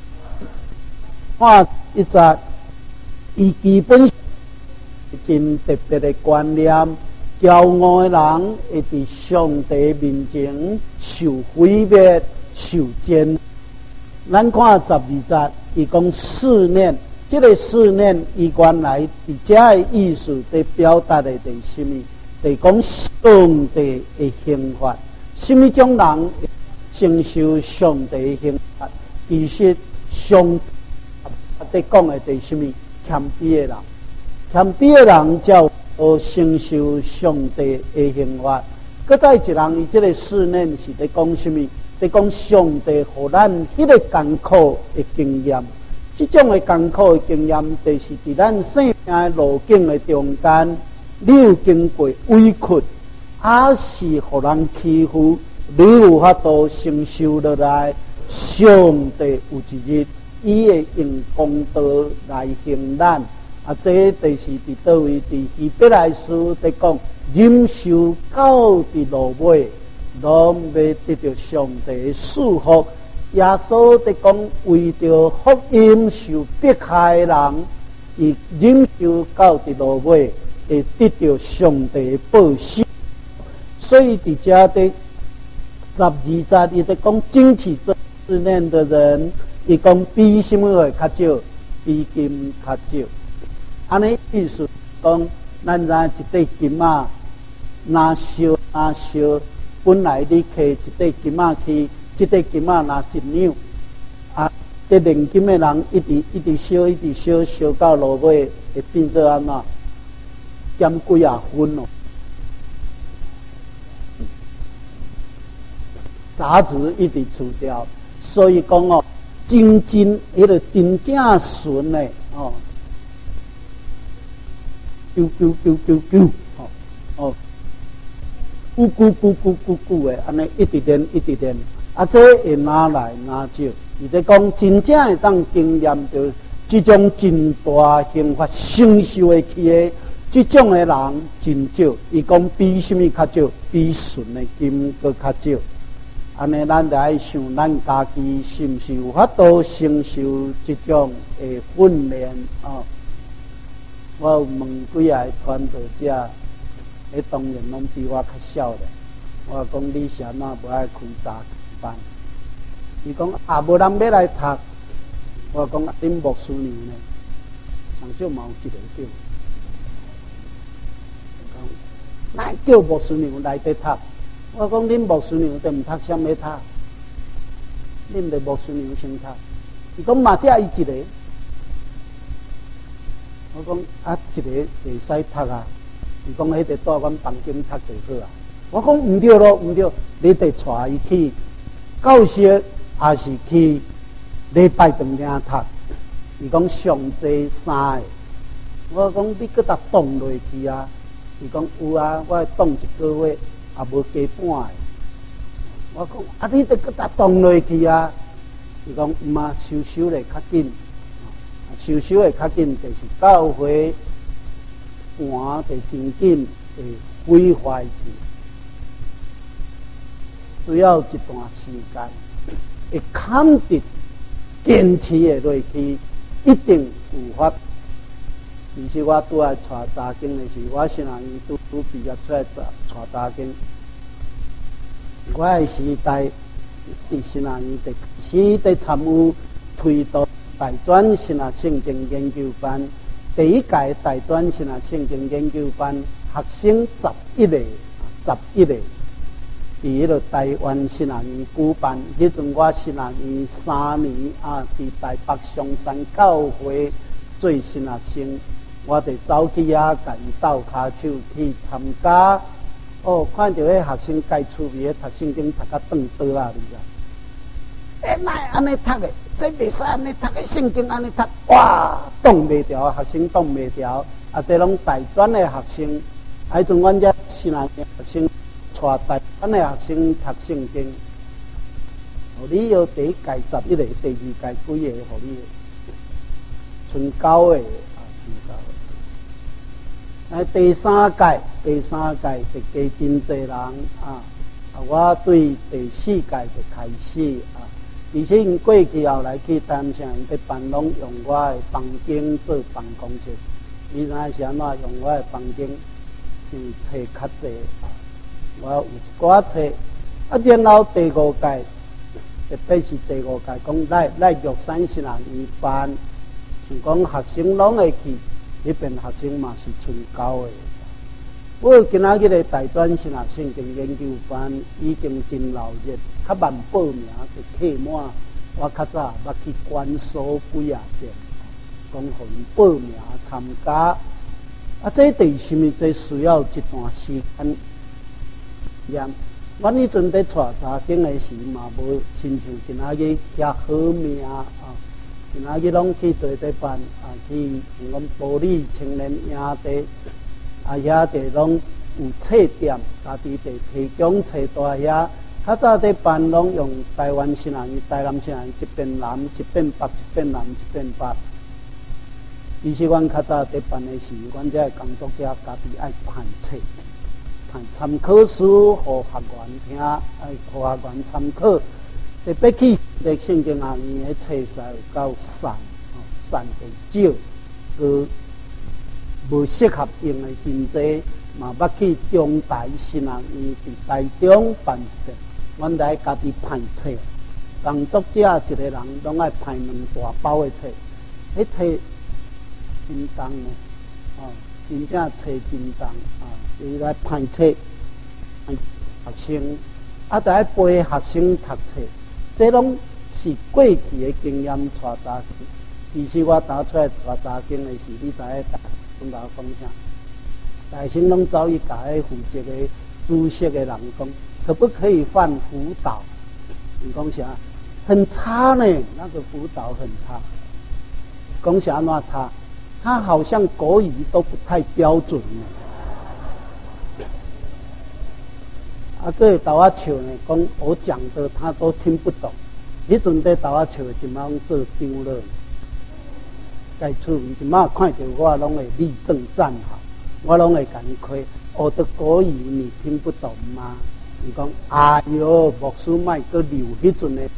看一节。伊基本真特别的观念，骄傲的人会伫上帝面前受毁灭、受煎。咱看12节，伊讲试炼，这个试炼，伊原来伫遮的意思，在表达的是什么？就是讲上帝的刑罚，什么种人会承受上帝的刑罚？其实上帝讲的是什么？谦卑的人，谦卑的人才有承受上帝的刑罚。搁再一人，伊这个试炼是在讲什么？在讲上帝互咱迄个艰苦的经验。这种的艰苦的经验，就是伫咱生命的路径的中间，你有经过委屈，还是互人欺负，你有法度承受落来。上帝有一日。伊会用公道来行咱，啊，这就是伫倒位？伫希伯来书在讲，忍受到伫落尾，拢要得到上帝的祝福。耶稣在讲，为着福音受迫害的人，伊忍受到伫落尾，会得到上帝的报酬。所以伫遮的12节，伊在讲争取这试炼的人。伊讲比什么会较少？比金较少。安尼意思讲，咱知一块金啊，若烧，本来你摕一块金啊去，这块金啊若1两，啊，这炼金的人一直烧到落尾，会变做安怎？减几啊分哦。杂质一直除掉，所以讲哦。真迄个真正纯的哦，啾，咕的，安尼一直练， 啊，这会哪来哪少？伊在讲真正会当经验到这种真大幸福承受会起的这种的人真少。伊讲比什么较少？比纯的金搁较少。安尼，咱就爱想咱家己是毋是有法度承受这种的训练啊？我有问几个传道者，迄当然拢比我较少咧。我讲你是安怎无爱开早班？伊讲啊，无人要来读。我讲恁牧师娘呢？上少嘛有一个叫。咱叫牧师娘来得读。我讲恁牧师娘都毋读，啥物读？恁着牧师娘先读。伊讲嘛，只伊一个。我讲啊，一个会使读啊。伊讲迄个带阮房间读就好啊。我讲毋对咯，毋对，你得带伊去教室，还是去礼拜堂领读？伊讲上济3个。我讲你搁搭动落去啊？伊讲有啊，我动1个月。也无加半个，我讲啊，你得搁搭动落去啊！伊讲毋啊，收咧较紧，收咧较紧，就是教会换得真紧，会毁坏去，需要一段时间，会肯定坚持的落去，一定有法。其实我拄来带查经的时，我新人院拄毕业出来带查经。我的时代，伫新人院开始在参与推动大专新约圣经研究班。第一届大专新约圣经研究班学生11个，伫迄个台湾新人院举办。迄阵我新人院3年啊，伫台北松山教会做新学生。我就走去遐，甲伊斗骹手去参加。哦，看到迄学生介趣味，读圣经读到断倒啊！你知？哪会安尼读的？这袂使安尼读的，圣经安尼读，哇，挡袂牢，学生挡袂牢。啊，这拢大专的学生，迄阵阮遮新人学生带大专的学生读圣经。互你有第一届11个，第二届几个？互你剩9个。第三届就加真侪人啊！我对第4届就开始啊，而且因过去后来去谈啥，因伫办拢用我的房间做办公室。你知影是安怎用我的房间？因为册较侪啊，我有一寡册啊。然后第5届，特别是第5届，讲来玉山新人院办，像讲学生拢会去。迄边学生嘛是剩9个。我今仔日的大专新学圣经研究班已经真闹热，较慢报名就客满。我较早捌去关锁几啊遍，讲互因报名参加。啊，这第什么？这需要一段时间验。阮迄阵在带查经的时嘛，无亲像今仔日遐好命啊。今仔日拢去做这班啊，去像讲玻璃青年营地啊，遐地拢有册店，家己地提供册带遐。较早在办拢用台湾新人院、台南新人院一边南一边北，一边南一边北。其实阮较早在办的时，阮这工作者家己爱判册，判参考书，互学员听，爱互学员参考。特别去在圣经学院的册实有够散，散得少，无适合用的真济，嘛捌去中台新学院伫台中办一遍，阮来家己判册，工作者一个人拢爱判2大包的册，迄册真重呢，真正册真重啊，伊来判册，学生啊，得爱陪学生读册。这拢是过去的经验带查经。其实我打出来带查经的时，你知影跟我讲啥？大生拢走去甲迄负责的主席的人讲，可不可以换辅导？你讲啥？很差呢，那个辅导很差。讲啥那差？他好像国语都不太标准呢。 啊，个会逗我笑呢，讲我讲的他都听不懂。迄阵在逗我笑，就马做张了。该厝位就马看到我，拢会立正站好，我拢会甲伊开。我的国语你听不懂吗？伊讲，哎哟，牧师莫搁留迄阵的。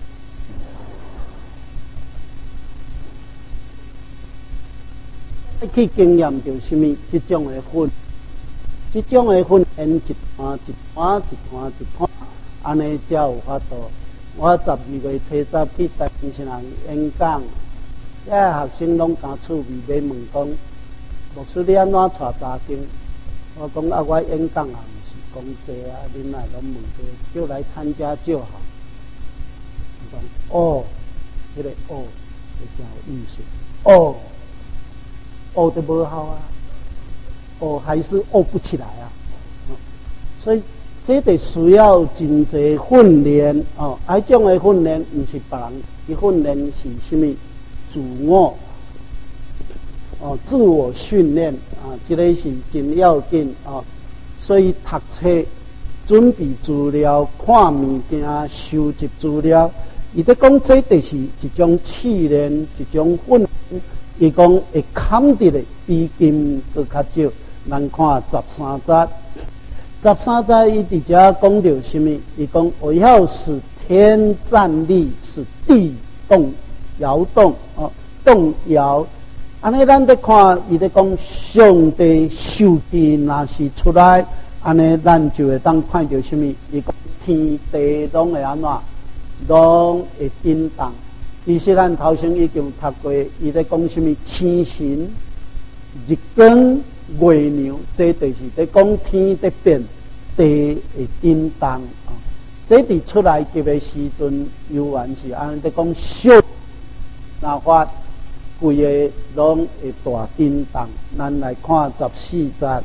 去经验着什么？这种的训，这种的训练一段一段一段一段，安尼才有法度。我12月初10去台北城演讲，遐学生拢敢趣味，要问讲，牧师你安怎带查经？我讲啊，我演讲也毋是讲济啊，恁来拢问这，就来参加就好。伊讲哦，迄个哦，就真有意思哦。哦都无好啊，哦还是哦不起来啊，所以这得需要真济训练哦。这种的训练不是别人，伊训练是什么？自我哦，自我训练啊，这个是真要紧哦。所以读册、准备资料、看物件、收集资料，伊在讲这就是一种试炼，一种训练。伊讲会坎伫咧，比金搁较少。咱看13节，伊伫遮讲到什么？伊讲我要使天站立，使地摇动哦，动摇。安尼咱在看，伊在讲上帝受气若是出来，安尼咱就会当看到什么？伊讲天地拢会安怎？拢会震动。其实咱头先已经读过，伊在讲什么？星神、日光、月亮，这就是在讲天在变，地会震动啊。这伫出来级的时阵，犹原是安尼在讲小那法，规个拢会大震动。咱来看14节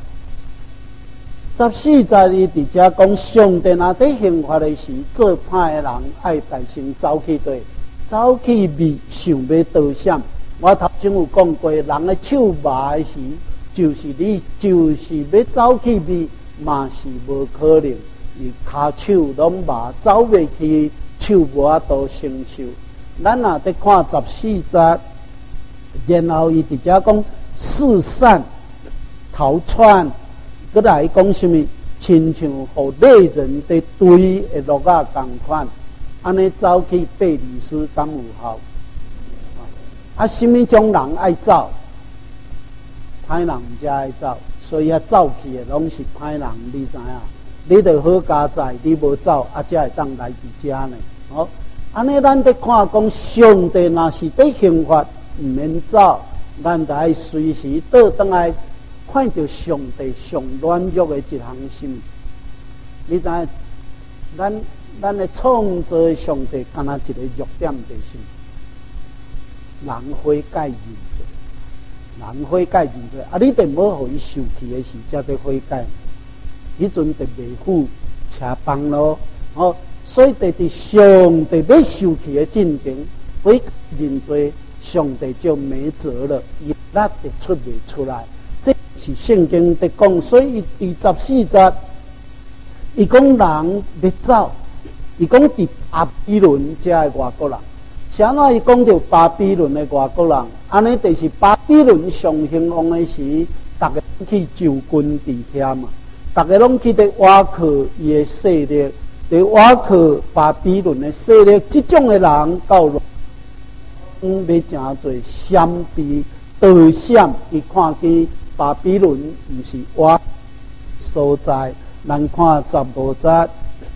，14节伊伫遮讲上帝若在刑罚的时，做歹的人爱大声走去对。走去味想要得闪，我头先有讲过，人的手麻的时，就是你就是要走去味，嘛是无可能。伊骹手拢麻，走袂去，手无法度承受。咱若在看14节，然后伊伫遮讲四散逃窜，搁来讲什么？亲像互猎人在追的鹿仔同款。安尼走去贝里斯敢有效？什么种人爱走？歹人毋才爱走，所以走去的拢是歹人，你知影？你着好加载，你无走，才会当来伫遮呢。哦，安尼咱在看讲上帝若是在刑罚，毋免走，咱着爱随时倒转来看到上帝上软弱的一项心。你知影？咱的创造的上帝，敢若一个弱点就是人悔改认罪，人悔改认罪。你得无互伊受气的时，才得悔改。迄阵得袂赴车帮咯，哦，所以得伫上帝要受气的进程，悔认罪，上帝就没辙了，伊那得出袂出来。这是圣经在讲，所以第14节，伊讲人要走。伊讲伫巴比伦遮的外国人，啥哪伊讲到巴比伦的外国人，安尼就是巴比伦上兴旺的时，大家去就军伫遐嘛，大家拢去伫瓦克伊的势力，伫瓦克巴比伦的势力，这种的人到要真侪闪避躲闪，伊看见巴比伦毋是瓦所在，咱看15节。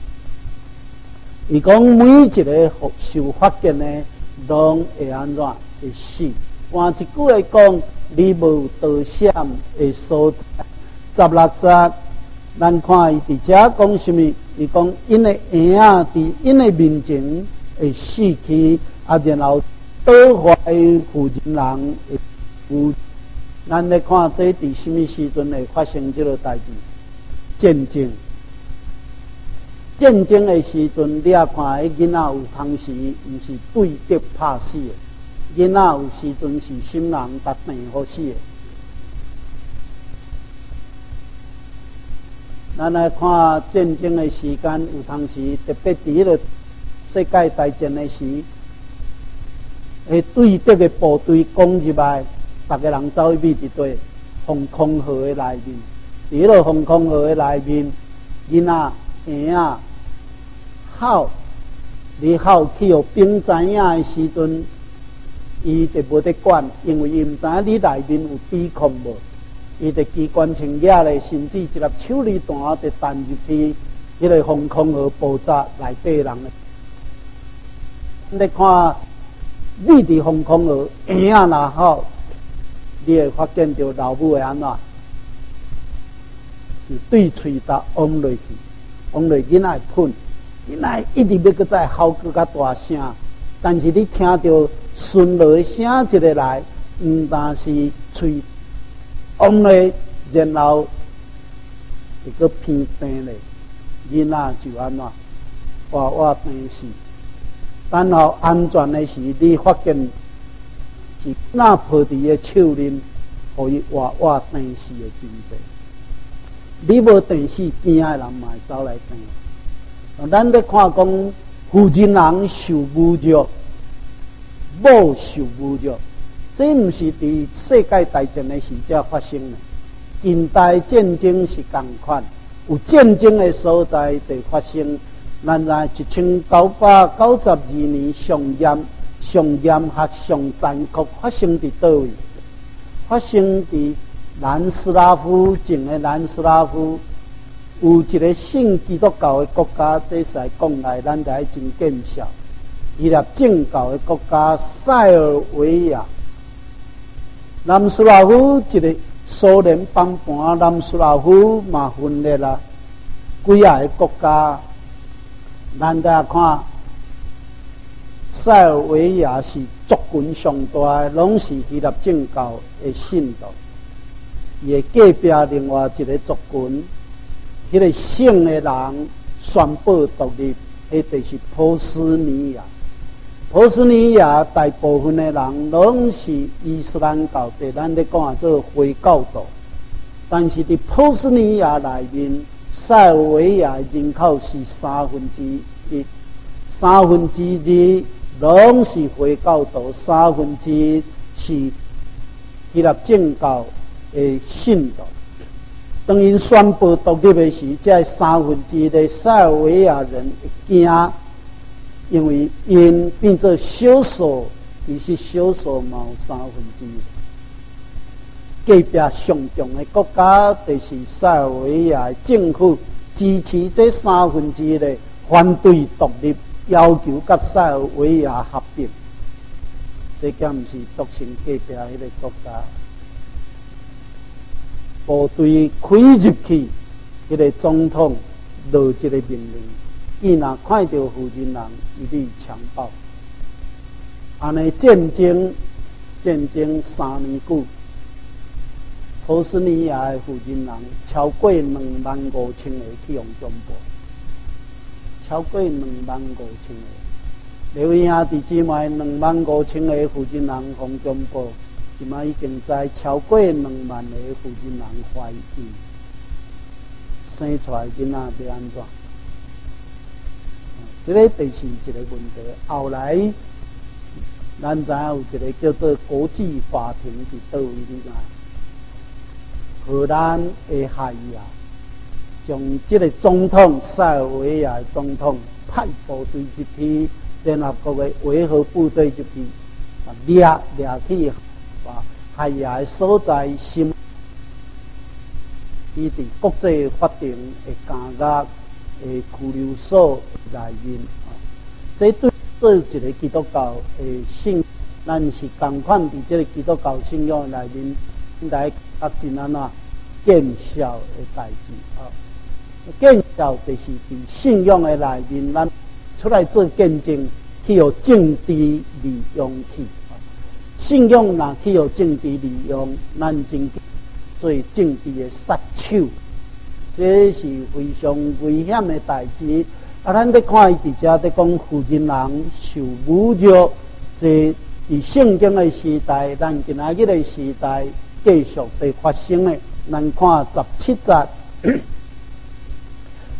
伊讲每一个受发现的，拢会安怎会死。换一句来讲，你无得闪的所在。16节，咱看伊伫遮讲什么？伊讲因的婴仔伫因的面前会死去，然后倒坏负人人会负。咱来看这伫什么时阵会发生这个代志？战争。战争的时阵，你啊看，迄囡仔有当时毋是对敌拍死的，囡仔有时阵是心人搭病好死的。 咱来看战争的时间，有当时特别伫迄个世界大战的时，会对敌的部队攻入来，逐个人走去面对防空壕的内面。伫迄个防空壕的内面，囡仔、婴仔、狗，你狗去互兵知影的时阵，伊就无得管，因为伊毋知影你内面有指控无。伊就机关枪举咧，甚至一粒手榴弹就弹入去迄个防空壕爆炸内底人咧。你看，你伫防空壕，婴仔若好，你会发现到老母会安怎？就对喙搭往落去，往落囡仔会喷，囡仔一直要搁再嚎搁较大声，但是你听到顺落的声一个来，但是喙。往咧，然后一个偏平咧，囡仔就安怎活活病死。等候安全的时，你发现是那抱伫个手里，互伊活活病死的真济。你无病死，边仔人嘛会走来病。咱咧看讲，负人人受侮辱，某受侮辱。这毋是伫世界大战的时才发生的，近代战争是同款，有战争的所在就发生。咱在1992年上严和上残酷发生伫倒位？发生伫南斯拉夫境的南斯拉夫，有一个信基督教的国家，这是讲来咱就要真见笑。伊粒正教的国家塞尔维亚。南斯拉夫一个苏联帮盘，南斯拉夫嘛分裂啦，几啊个国家。咱再看，塞尔维亚是族群上大的，拢是希腊正教的信徒。伊的隔壁另外一个族群，迄个姓的人宣布独立，迄就是波斯尼亚。波斯尼亚大部分的人拢是伊斯兰教的，咱咧讲做回教徒。但是伫波斯尼亚内面，塞尔维亚人口是1/3，1/2拢是回教徒，1/3是希腊正教的信徒。当因宣布独立的时，这1/3的塞尔维亚人会惊。因为因变做少数，伊是少数嘛有1/3。隔壁上重的国家就是塞尔维亚政府支持这1/3的反对独立，要求甲塞尔维亚合并。这敢毋是独成隔壁迄个国家？部队开入去，迄个总统落一个命令。伊若看到负人人，一律强暴。安尼战争3年久，波斯尼亚的负人人超过25000个去用中部，超过25000个。刘兄弟姊妹，25000个负人人用中部，即摆已经在超过2万个负人人怀孕，生出来囡仔要安怎？这个就是一个问题。后来，咱知有一个叫做国际法庭伫倒位，你知？荷兰的海牙将这个总统塞尔维亚的总统派部队入去，联合国的维和部队入去，掠去把海牙的所在心，伊伫国际法庭的监狱。拘留所内面，这对做一个基督教的信，咱是同款伫这个基督教信仰内面来较真安怎见效的代志啊！见效就是伫信仰的内面，咱出来做见证，去互政治利用去。信仰若去互政治利用，咱真做政治的杀手。这是非常危险的代志。咱咧看伊伫遮咧讲负人人受侮辱，这伫圣经的时代，咱今仔日的时代继续在发生的。咱看17节，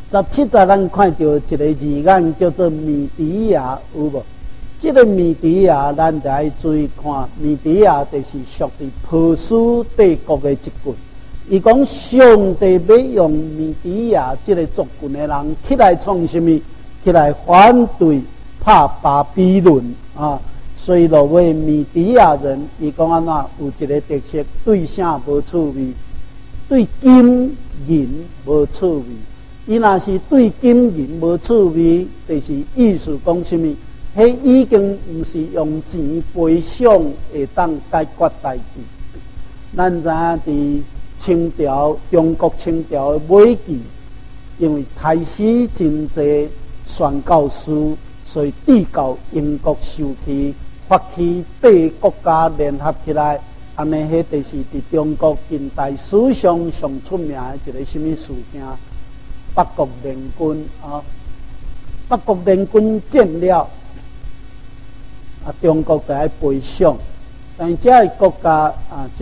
17节咱看到一个字眼叫做米底亚，有无？这个米底亚，咱就要注意看，米底亚就是属于波斯帝国的一群。伊讲上帝要用米底亚这个族群的人起来创什么？起来反对拍巴比伦啊！所以落为米底亚人，伊讲安怎有一个特色，对啥无趣味，对金银无趣味。伊若是对金银无趣味，就是意思讲什么？迄已经毋是用钱赔偿会当解决代志。咱知影伫清朝中国清朝的尾期，因为太史真济宣教师，所以递到英国受气，发起八国家联合起来，安尼迄就是伫中国近代史上上出名的一个什么事件？八国联军啊！八国联军战了。中国就要赔偿，但这个国家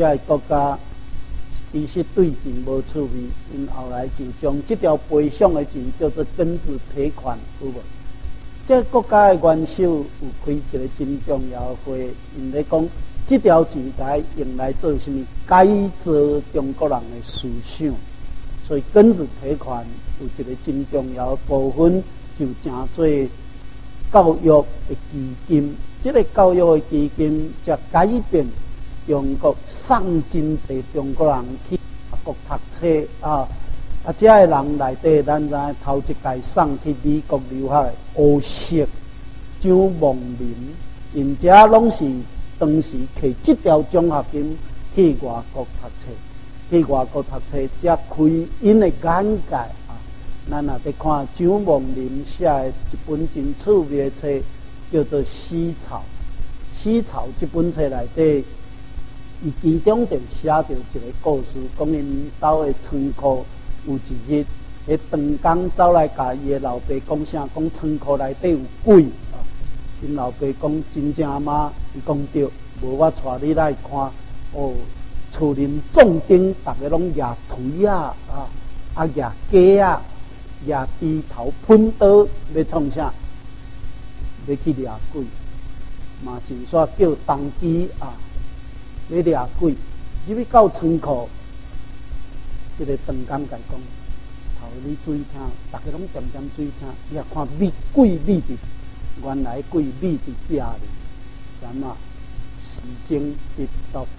其实对钱无趣味，因后来就将这条赔偿的钱叫做庚子赔款，有无？这个国家的元首有开一个真重要的会，因咧讲这条钱该用来做什么？改造中国人的思想，所以庚子赔款有一个真重要的部分，就正做教育的基金。这个教育的基金，才改变中国送真济中国人去美国读册啊！这个人内底，咱知头一届送去美国留学的欧式张梦麟，因遮拢是当时摕这条奖学金去外国读册，才开因的眼界啊！咱若伫看张梦麟写的一本真趣味的册。叫做《西草》，《西草》这本册内底，伊其中就写着一个故事，讲因兜的仓库有一日，迄长工走来甲伊的老爸讲啥？讲仓库内底有鬼啊！因老爸讲真正吗？伊讲对，无我带你来看。哦，厝林壮丁，逐个拢举锤啊，举鸡啊，举猪头喷刀，要创啥？要去掠鬼，嘛是说叫当机啊，要掠鬼。入去到仓库，这个长工甲讲，头你注意听，大家拢点注意听，你也看鬼秘伫，原来鬼秘伫壁里，什么时间滴答。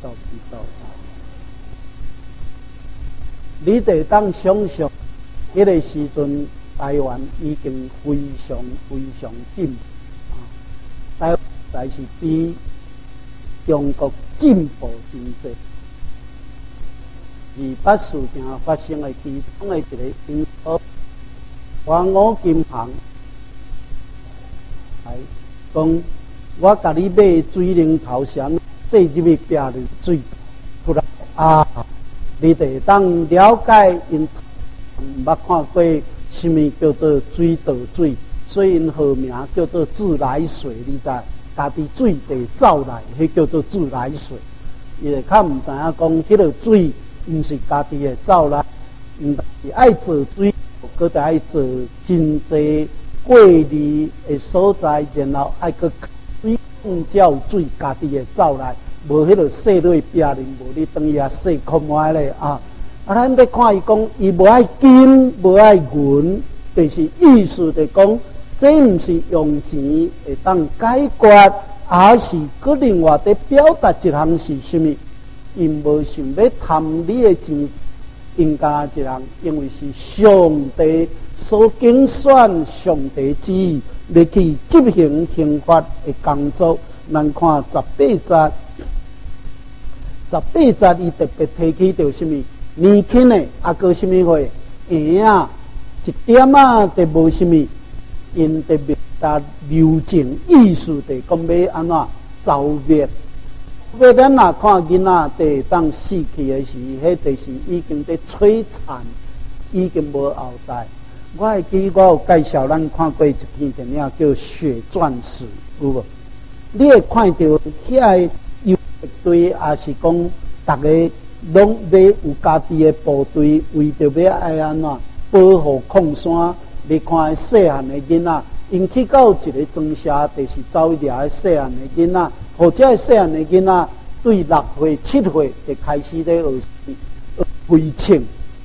你得当想象，迄个时阵。台湾已经非常进步啊！台湾才是比中国进步真济。28事件发生的其中的一个因素，黄五金行来讲，我甲你买水龙头箱，坐入去壁里水出来啊！你得当了解因，捌看过。什么叫做水倒水？所以因号名叫做自来水，你知？家己水地走来，迄叫做自来水。伊会较毋知影讲，迄个水毋是家己的走来，毋是爱做水，搁得爱做真济过滤的所在，然后爱搁水叫水家己的走来，无迄个洗落壁里，无你等于洗空歪咧啊！咱要看伊讲，伊无爱金，无爱银，就是意思就讲，这毋是用钱会当解决，而是搁另外在表达一项是什么？因无想要贪你的钱，应该一人，因为是上帝所拣选，上帝旨意要去执行刑法的工作。咱看18节，伊特别提起到什么？年轻的个什么话？啊，一点都无什么，因特别达流程艺术的讲要安怎造灭。为咱若看囡仔地当死去的时，迄就是已经在摧残，已经无后代。我会记我有介绍咱看过一篇电影叫《血钻石》，有无？你会看到遐有一堆，也是讲大家。拢要有家己的部队，为着要爱安怎保护矿山。你看细汉的囡仔，因去到一个庄社，就是走一掠细汉的囡仔，或者细汉的囡仔对6岁、7岁就开始咧学飞枪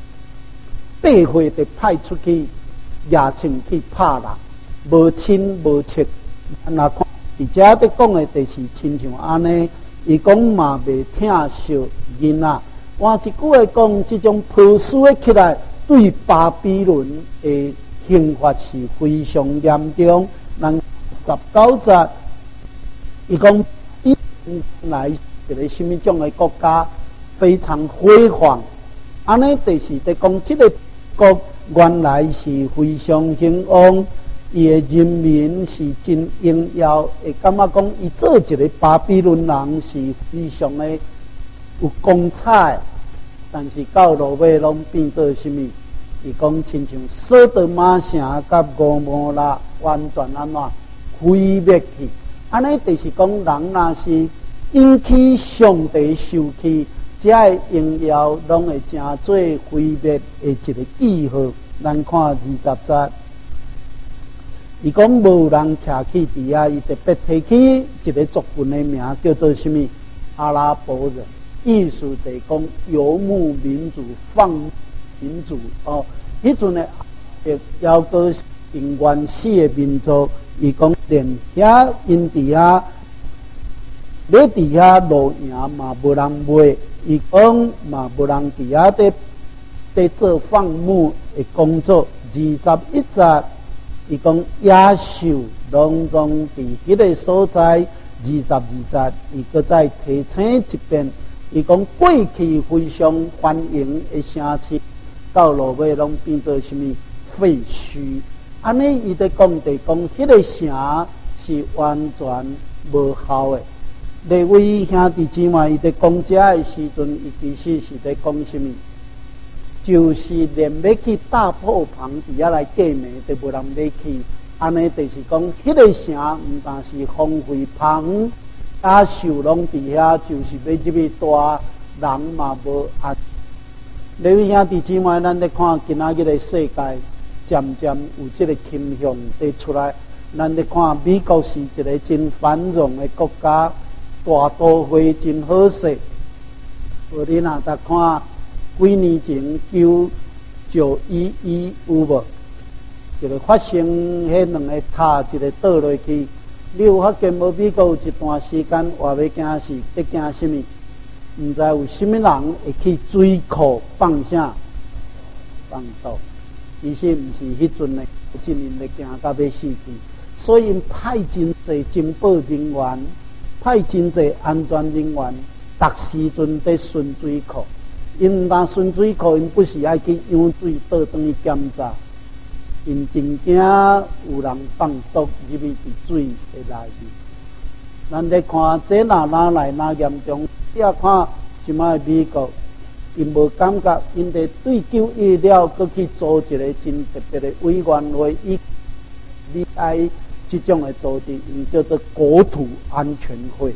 ，8岁就派出去夜枪去拍人，无亲无戚。那看伫遮咧讲的，就是亲像安尼，伊讲嘛袂疼惜囡仔。换一句话讲，这种波斯的起来，对巴比伦的刑罚是非常严重。人19节，伊讲伊来一个什么种的国家，非常辉煌。安尼就是在讲这个国原来是非常兴旺，伊的人民是真荣耀，会感觉讲伊做一个巴比伦人是非常的有光彩。但是到落尾拢变做什么？伊讲亲像索多玛城甲蛾摩拉完全安怎毁灭去？安尼就是讲人若是引起上帝受气，这个荣耀拢会成做毁灭的一个记号。咱看20节，伊讲无人徛起伫遐，伊特别提起一个族群的名，叫做什么？阿拉伯人。意思就是讲游牧民族、放民族哦。迄阵的犹个因原始的民族，伊讲连遐因伫遐，咧伫遐露营嘛无人买，伊讲嘛无人伫遐伫做放牧的工作。21节，伊讲野兽拢拢伫迄个所在。22节，伊搁再提醒一遍。伊讲过去非常欢迎的城市，到落尾拢变做什么废墟？安尼伊在讲地讲，迄个城是完全无效的。另外兄弟姊妹，伊在讲遮的时阵，伊其实是在讲什么？就是连要去大破棚底下来过暝，都无人要去。安尼就是讲，迄个城毋但是荒废棚。野兽拢伫遐，就是要入去大人嘛无安。各位兄弟姊妹，咱咧看今仔日的世界，渐渐有这个倾向在出来。咱咧看美国是一个真繁荣的国家，大都会真好势。无你若搭看几年前9/11有无？就是发生迄2个塔，一个倒落去。你有发现无？美国有一段时间话要惊是在惊什么？毋知有什么人会去水库放啥放毒？其实毋是迄阵的，有一年咧惊到要死去。所以派真侪情报人员，派真侪安全人员，逐时阵在顺水库。因若顺水库，因不是爱去养水倒转去检查。因真惊有人放毒入去伫水的内面。咱咧看这哪来哪严重？要看即摆美国，因无感觉，因得对9/11了，佮去组一个真特别的委员会，以利爱即种的组织，因叫做国土安全会，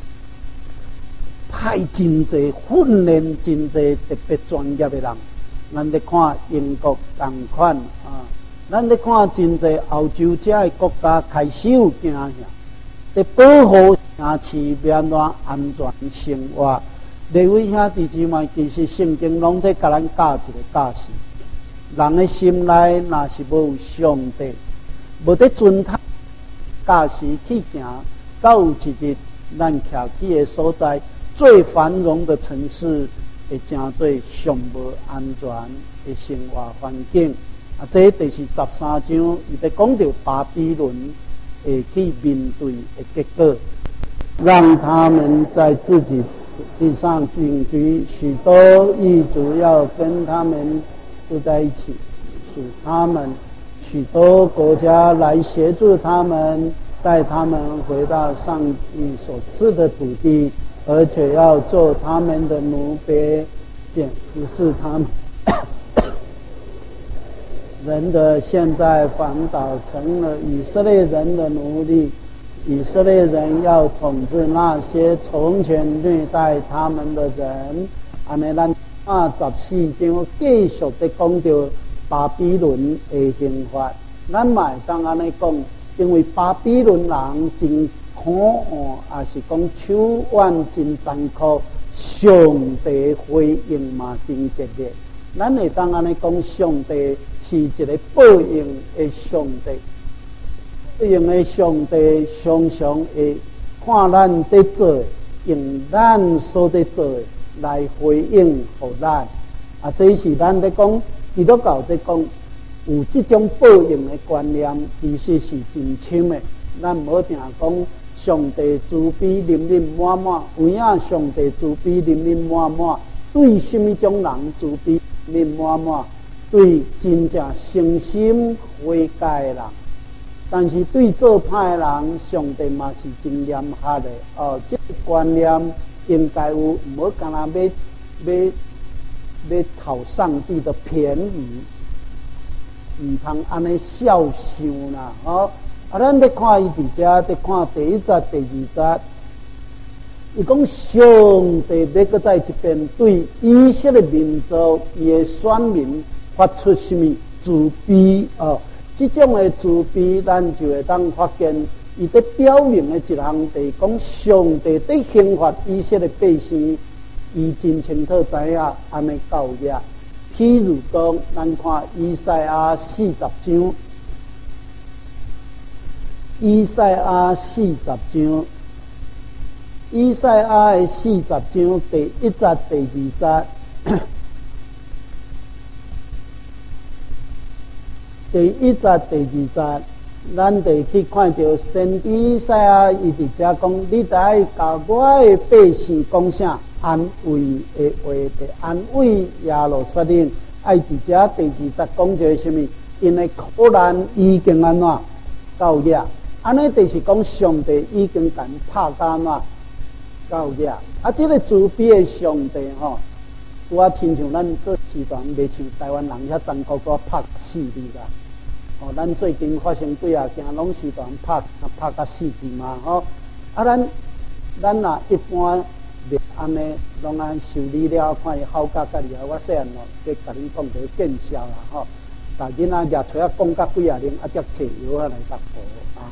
派真侪训练真侪特别专业的人。咱咧看英国同款啊。咱咧看真侪欧洲这个国家开始有惊吓，在保护城市免乱安全生活。各位兄弟姊妹，其实圣经拢在甲咱教一个教示：人的心内若是无有上帝，无得尊他教示去行，到有一日咱徛起的所在最繁荣的城市，会成做上无安全的生活环境。这就是13章，伊在讲到巴比伦会去面对的结果，让他们在自己地上定居，许多异族要跟他们住在一起，使他们许多国家来协助他们，带他们回到上帝所赐的土地，而且要做他们的奴婢，不是他们。人的现在反倒成了以色列人的奴隶，以色列人要统治那些从前虐待他们的人。安尼咱24章继续的讲到巴比伦的刑罚。咱嘛会当安尼讲，因为巴比伦人真可恶，也是讲手腕真残酷，上帝回应嘛真激烈。咱会当安尼讲，上帝是一个报应的上帝，报应的上帝常常会看咱在做的，用咱所在做的来回应予咱。啊，这是咱在讲基督教在讲有这种报应的观念，其实是真深的。咱无定讲上帝慈悲怜悯满满，有影上帝慈悲怜悯满满，对什么种人慈悲怜悯满满？对真正诚心悔改的人。但是对做歹的人，上帝嘛是真严苛的。哦，这个观念应该有，唔好干那要讨上帝的便宜，唔通安尼笑想啦。哦，啊，咱要看伊伫遮，要看第一节、第二节。伊讲上帝要搁在一边对以色列民族伊的选民发出什么慈悲哦？这种的慈悲，咱就会当发现，伊在表明的一项，就是讲上帝在刑罚以色列百姓，伊真清楚知影安尼教育。譬如讲，咱看以赛亚40章，以赛亚40章，以赛亚的40章第1节、第2节。第1节、第2节，咱得去看到先知以赛亚伊伫遮讲：你得爱甲我的百姓讲啥安慰的话，得安慰耶路撒冷。爱伫遮第2节讲一个什么？因为苦难已经安怎到了，安尼就是讲上帝已经甲拍到安怎到了。啊，这个慈悲的上帝吼，拄啊亲像咱做时段，袂像台湾人遐残酷个拍死你啦。哦，咱最近发生几啊件，拢是当拍甲死去嘛吼。啊，咱若一般袂安尼，拢安修理了，看伊好甲家己啊。我细汉咯，即甲你讲着见效啦吼。大囡仔举出啊，讲甲几啊年，啊则摕药啊来甲补啊。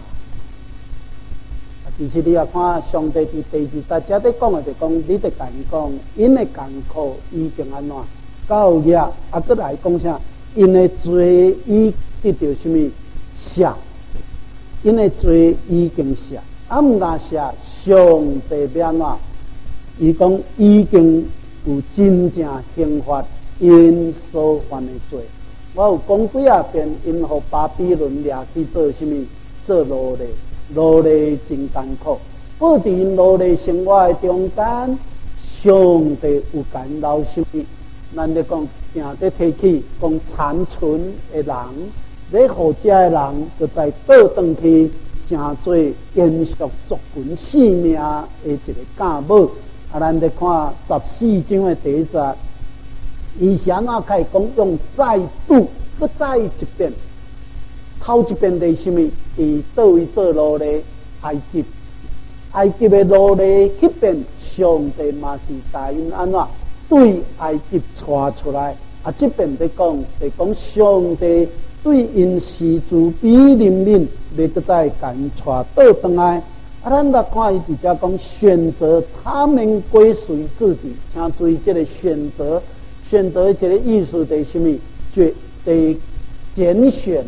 其实你也看上帝伫第2节遮咧讲的，就讲你得甲伊讲，因的艰苦已经安怎到了，啊，再来讲啥？因的罪已得到什么赦？因的罪已经赦，啊，毋但赦，上帝要安怎？伊讲已经有真正刑罚因所犯的罪。我有讲几啊遍，因互巴比伦掠去做什么？做奴隶，奴隶真艰苦。不伫因奴隶生活的中间，上帝有甲因留什么？咱咧讲，定咧提起讲残存的人，要互遮的人，就在倒转去，成做延续族群性命的一个教母。啊，咱咧看14章的第1节，伊是安怎开始讲用再度，搁再一遍，头一遍是什么？伫倒位做奴隶？埃及，埃及的奴隶迄边，上帝嘛是答应安怎？对埃及带出来，啊，这边在讲，在讲上帝对因施慈悲怜悯，要搁再甲因带倒转来。啊，咱来看伊伫遮讲选择他们归属自己，请注意这个选择，选择这个意思是什么？得拣选。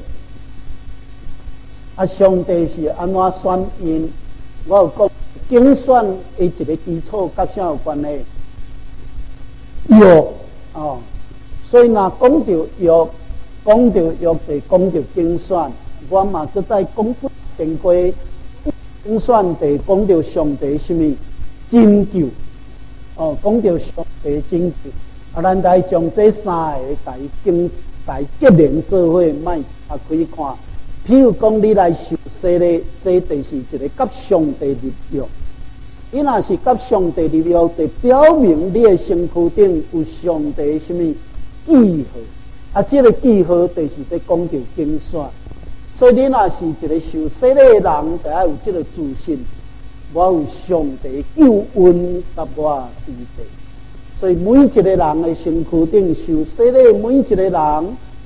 啊，上帝是安怎选因？我有讲竞选的一个基础，甲啥有关系？约哦，所以若讲到约，讲到约就讲到竞选。我嘛搁再讲经过竞选，就讲到上帝什么拯救哦，讲到上帝拯救。啊，咱来将这三个来结连做伙，卖啊可以看。譬如讲，你来受洗咧，这就是一个甲上帝立约。你若是甲上帝立约，就表明你的身躯顶有上帝什么记号，啊，这个记号就是在讲到竞选。所以你若是一个受洗的人，就要有这个自信，我有上帝救恩甲我支持。所以每一个人的身躯顶受洗的每一个人，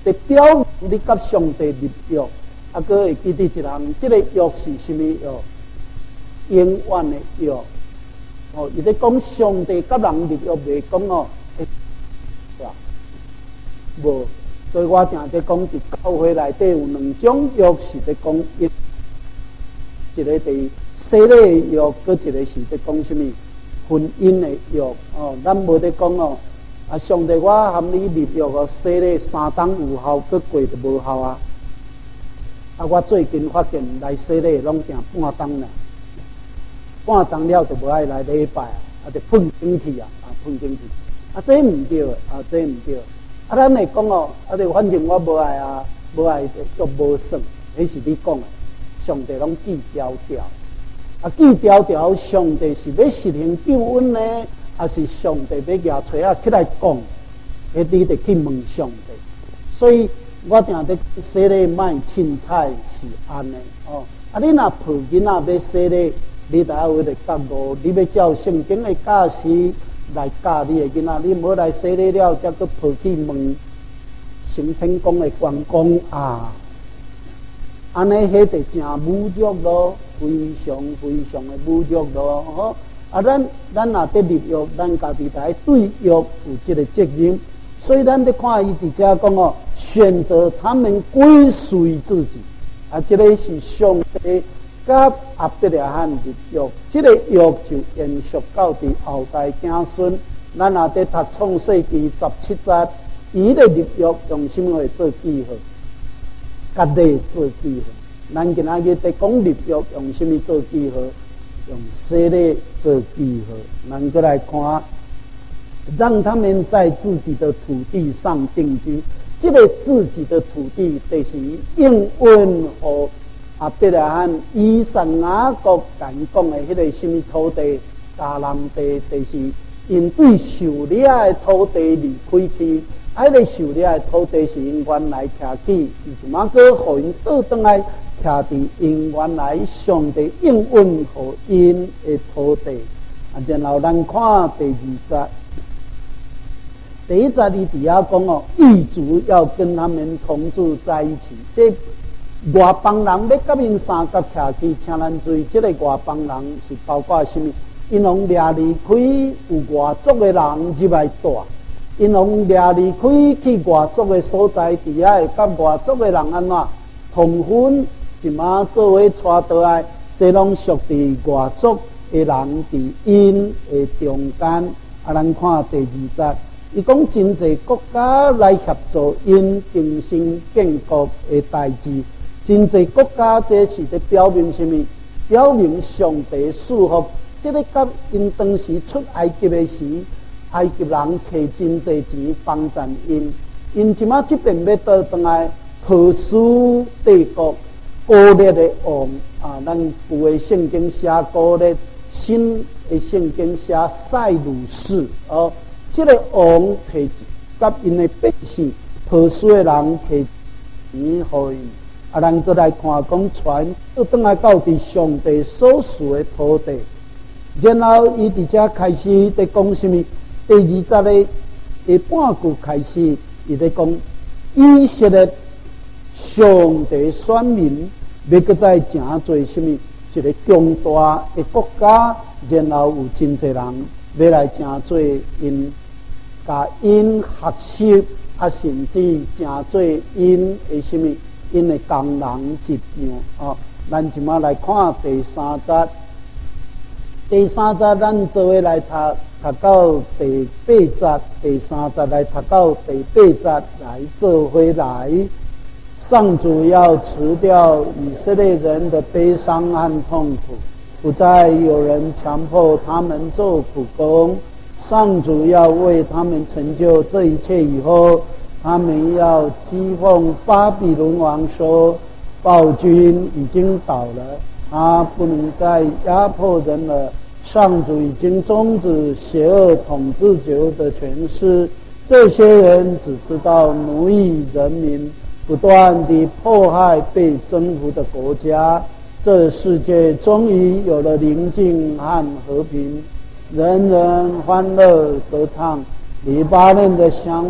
得表你甲上帝立约，啊，佫会记得一人，这个约是什么约？永远的约。哦，伊咧讲上帝甲人立约，袂讲哦，是吧？无，所以我常在讲，伫教会内底有两种约是咧讲一个伫洗礼的约，佫一个是咧讲什么婚姻的约。哦，咱无咧讲哦。啊！上帝，我含你立约哦，洗礼3档有效，佫过就无效啊！啊！我最近发现来洗礼拢定半档啦，半档了就无爱来礼拜啊，就喷进去啊，喷进去啊！这唔对啊，这唔对啊！咱会讲哦，啊！就反正我无爱啊，无爱就无算，迄是你讲的，上帝拢记条条啊，记条条，上帝是要实行救恩呢？还是上帝要举锤啊起来讲，你得去问上帝。所以我定得洗礼卖凊彩是安尼哦。啊，你若抱囡仔要洗礼，你就要为了觉悟，你要照圣经的教示来教你的囡仔。你无来洗礼了，才去抱去问行天宫的关公啊，安尼迄就真侮辱咯，非常非常的侮辱咯，吼。啊，咱若得立约，咱家己来对约有这个责任，所以咱得看伊伫遮讲哦，选择他们归属自己。啊，这个是上帝甲亚伯拉罕立约，这个约就延续到伫后代子孙。咱若得读创世纪17节，伊的立约用什么来做记号？家己做记号。咱今仔日得讲立约用什么做记号？用洗礼做记号，咱过来看，让他们在自己的土地上定居。这个自己的土地，就是应允和亚伯拉罕、以撒、雅各讲的迄个什么土地？迦南地，就是因对受掠的土地离开去。迄个受掠的土地是因原来徛起，伊就马个互因倒转来。徛伫因原来上帝应允和因的土地，啊，然后咱看第2节，第1节伊底下讲哦，异族要跟他们同住在一起。这外邦人要甲因三角徛起，请咱注意，这个外邦人是包括什么？因拢掠离开有外族的人入来住，因拢掠离开去外族的所在，底下会甲外族的人安怎同婚？一马做为带倒来，这拢属于外族的人伫因的中间。啊，咱看第2节，伊讲真济国家来协助因重新建国的代志，真济国家这是在表明什么？表明上帝祝福。这个甲因当时出埃及的时，埃及人摕真济钱帮衬因，因即马这边要倒转来波斯帝国。高烈的王啊，咱旧的圣经写高烈，新的圣经写塞鲁士哦。这个王摕甲因的百姓，波斯的人摕钱互伊。啊，咱再来看讲传，倒来到伫上帝所属的土地，然后伊伫遮开始在讲什么？第2节的第半句开始，伊在讲以色列。上帝选民要搁再真做什么？一个强大的国家，然后有真侪人要来真做因，甲因学习，啊，甚至真做因的什么？因的工人一样哦。咱即马来看第3节，第3节咱做伙来读到第8节，第3节来读到第8节来做回来。上主要除掉以色列人的悲伤和痛苦，不再有人强迫他们做苦工。上主要为他们成就这一切以后，他们要讥讽巴比伦王说：暴君已经倒了，他不能再压迫人了。上主已经终止邪恶统治者的权势，这些人只知道奴役人民，不断地迫害被征服的国家。这世界终于有了宁静和和平，人人欢乐歌唱。黎巴嫩的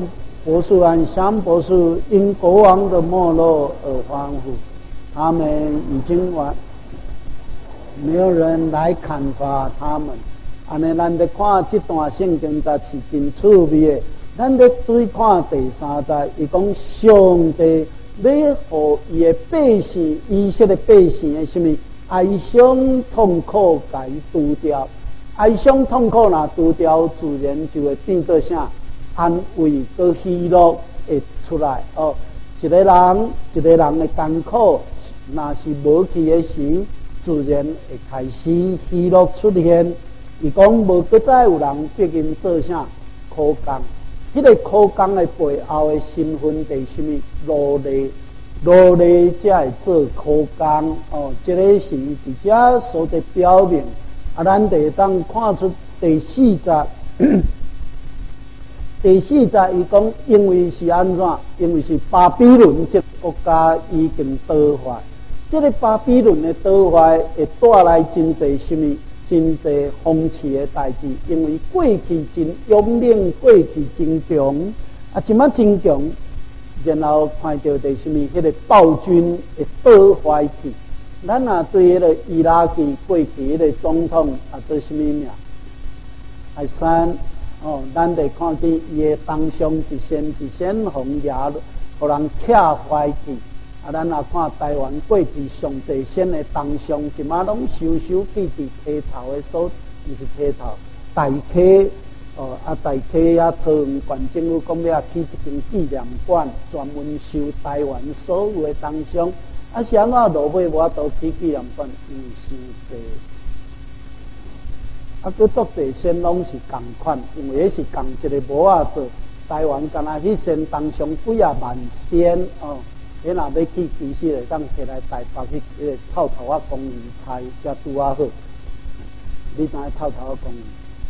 波斯湾香波斯因国王的没落而荒芜，他们已经没有人来砍伐他们。安尼，咱咧看这段圣经才是真趣味的。咱咧对看第3节，伊讲上帝要互伊的百姓，以色列百姓的什么哀伤痛苦，甲伊除掉。哀伤痛苦若除掉，自然就会变做啥？安慰跟喜乐会出来哦。一个人的艰苦，若是无去的时，自然会开始喜乐出现。伊讲无搁再有人逼因做啥苦工，迄个苦工的背后的身份是什么？奴隶才会做苦工哦。这个是伫遮所在表明。咱就当看出第4节。第4节伊讲，因为是安怎？因为是巴比伦这个国家已经倒坏，这个巴比伦的倒坏会带来真侪什么？真侪风气的代志。因为过去真勇猛，过去真强，即马真强，然后看到第什么？迄个暴君会倒坏去。咱若对迄个伊拉克过去迄个总统做什么名？海山哦，咱得看见伊的当上一身红牙，互人卡坏去。咱若看台湾过去上济先的当上，即马拢收去伫溪头的所，毋是溪头，大溪哦，大溪桃园县政府讲要起一间纪念馆，专门收台湾所有的当上。是安怎落尾无法度起纪念馆？因为伤济。佮作地先拢是共款，因为迄是共一个模仔做。台湾敢若迄先当上几啊万仙哦。迄若要去，其实会当摕来台北去迄个臭头仔公园采，才拄啊好。你知影臭头仔公园？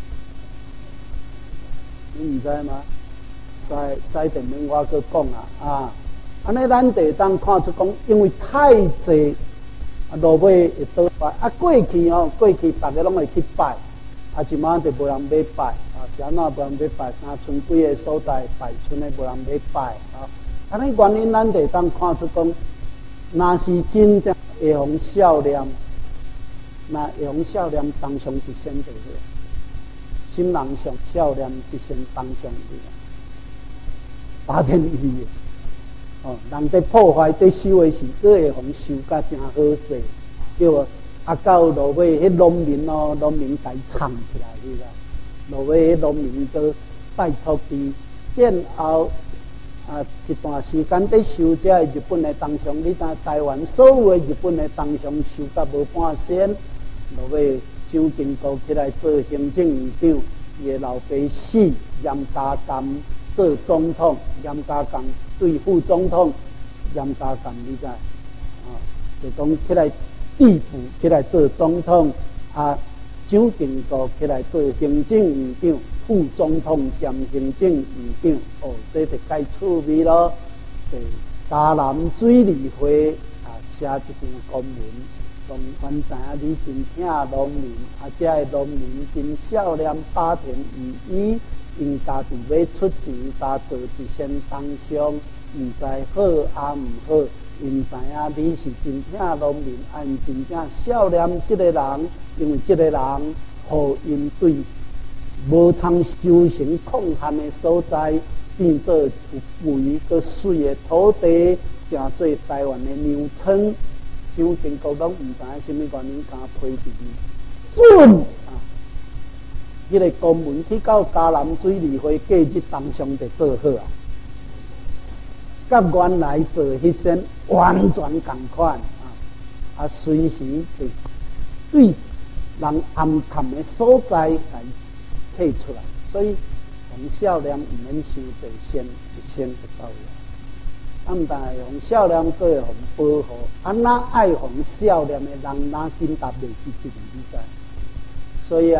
你毋知吗？知电免我搁讲啊。安尼，咱就当看出讲，因为太济落尾会倒坏。过去大家拢会去拜，即马就无人要拜是安怎无人要拜？三村几个所在拜村的无人要拜安尼原因，咱就当看出讲，若是真正会用少年，若会用少年当上一身就好，心人上少年一身当上去，打天意。人在破坏、在收的时，佫会互收甲真好势，对无？到落尾，迄农民甲伊藏起来去啦。落尾，迄农民佫拜托伫战后一段时间在收这日本的当上，你知台湾所有的日本的当上收甲无半仙，落尾蒋经国起来做行政院长，伊的老爸死，严家淦做总统，严家淦对副总统严家淦，你知就讲起来地府起来做总统，蒋经国起来做行政院长、副总统兼行政院长。这就介趣味咯。嘉南水利会写一篇公文，讲阮知影你真疼农民，这个农民真少年8田而已。因家己要出钱，加做一身当伤，毋知好啊毋好。因知影你是真正农民，因真正少年这个人，因为这个人，互因对无通修行抗旱的所在，变做有肥个水的土地，成做台湾的牛村。蒋经国拢毋知影什么原因，敢批准准迄个公文去到嘉南水利会过日当上就做好甲原来做迄身完全同款随时就对人暗探的所在来退出来，所以红少年毋免伤济先就到了。毋但系红少年都会红保护，哪爱红少年的人哪紧达袂去这个比赛。所以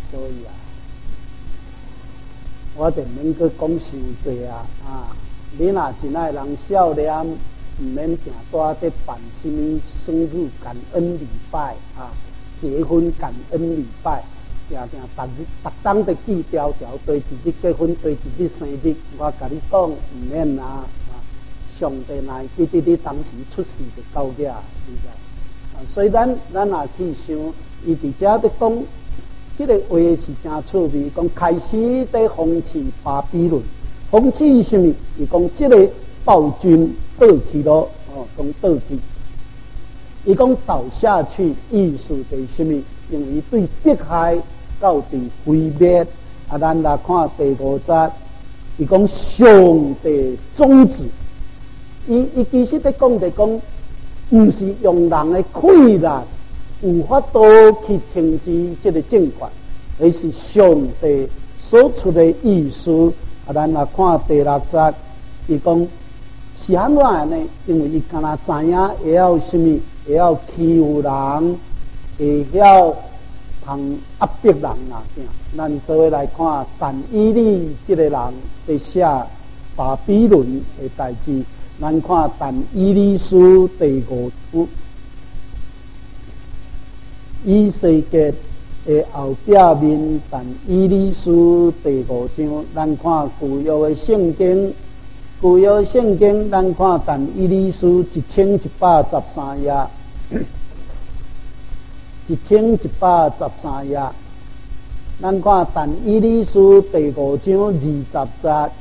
我就免去讲伤济你若真爱人少年，毋免定带在办什么生日感恩礼拜结婚感恩礼拜逐当得记条条，对自己结婚，对自己生日，我甲你讲，唔免啦。上帝乃记得你当时出世就到遐，是不？所以咱也去想，伊伫遮咧讲，这个话是真趣味。讲开始在风起巴比伦，风起是什么？伊讲这个暴君倒去了，讲倒去。伊讲倒下去，意思是什么？因为对迫害到伫毁灭。咱来看第5节，伊讲上帝宗旨。伊其实在讲的讲，唔是用人的气力有法度去停止这个政权，而是上帝所出的意思。咱来看第6节，伊讲是安怎呢？因为伊敢若知影会晓什么，会晓欺负人，会晓通压迫人啦。咱做伙来看但以理这个人在写巴比伦的代志。咱看但以理书第5章，以西结的后壁面，但以理书第5章，咱看旧约的圣经，咱看但以理书1113页，1113页，咱看但以理书第5章20节。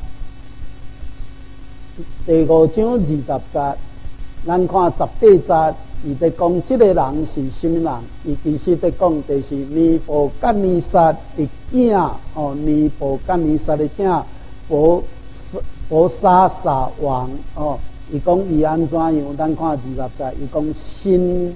第5章20节，咱看18节，伊在讲这个人是什么人？伊其实在讲就是尼布甲尼撒的囝，尼布甲尼撒的囝，伯沙撒王，伊讲伊安怎样？咱看20节，伊讲心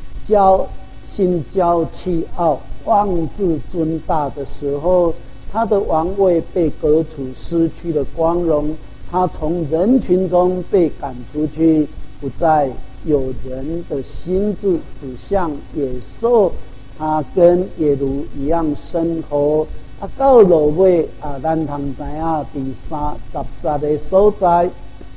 骄气傲，妄自尊大的时候，他的王位被革除，失去了光荣。他从人群中被赶出去，不再有人的心智指向野兽，他跟野驴一样生活。到落尾咱通知影第30节的所在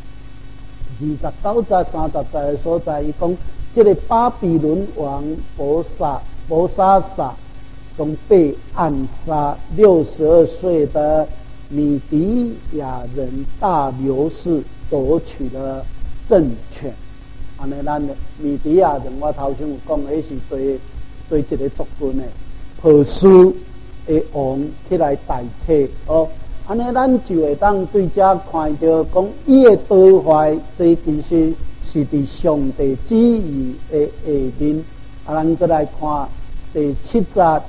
，29节、30节的所在，伊讲这个巴比伦王伯沙撒，总被暗杀，62岁的米底亚人大流士夺取了政权。安尼，咱米底亚人，我头先有讲，迄是对一个族群的波斯的王起来代替。安尼咱就会当对遮看到，讲伊的倒坏，这其实是伫上帝旨意的下面。咱再来看第7节。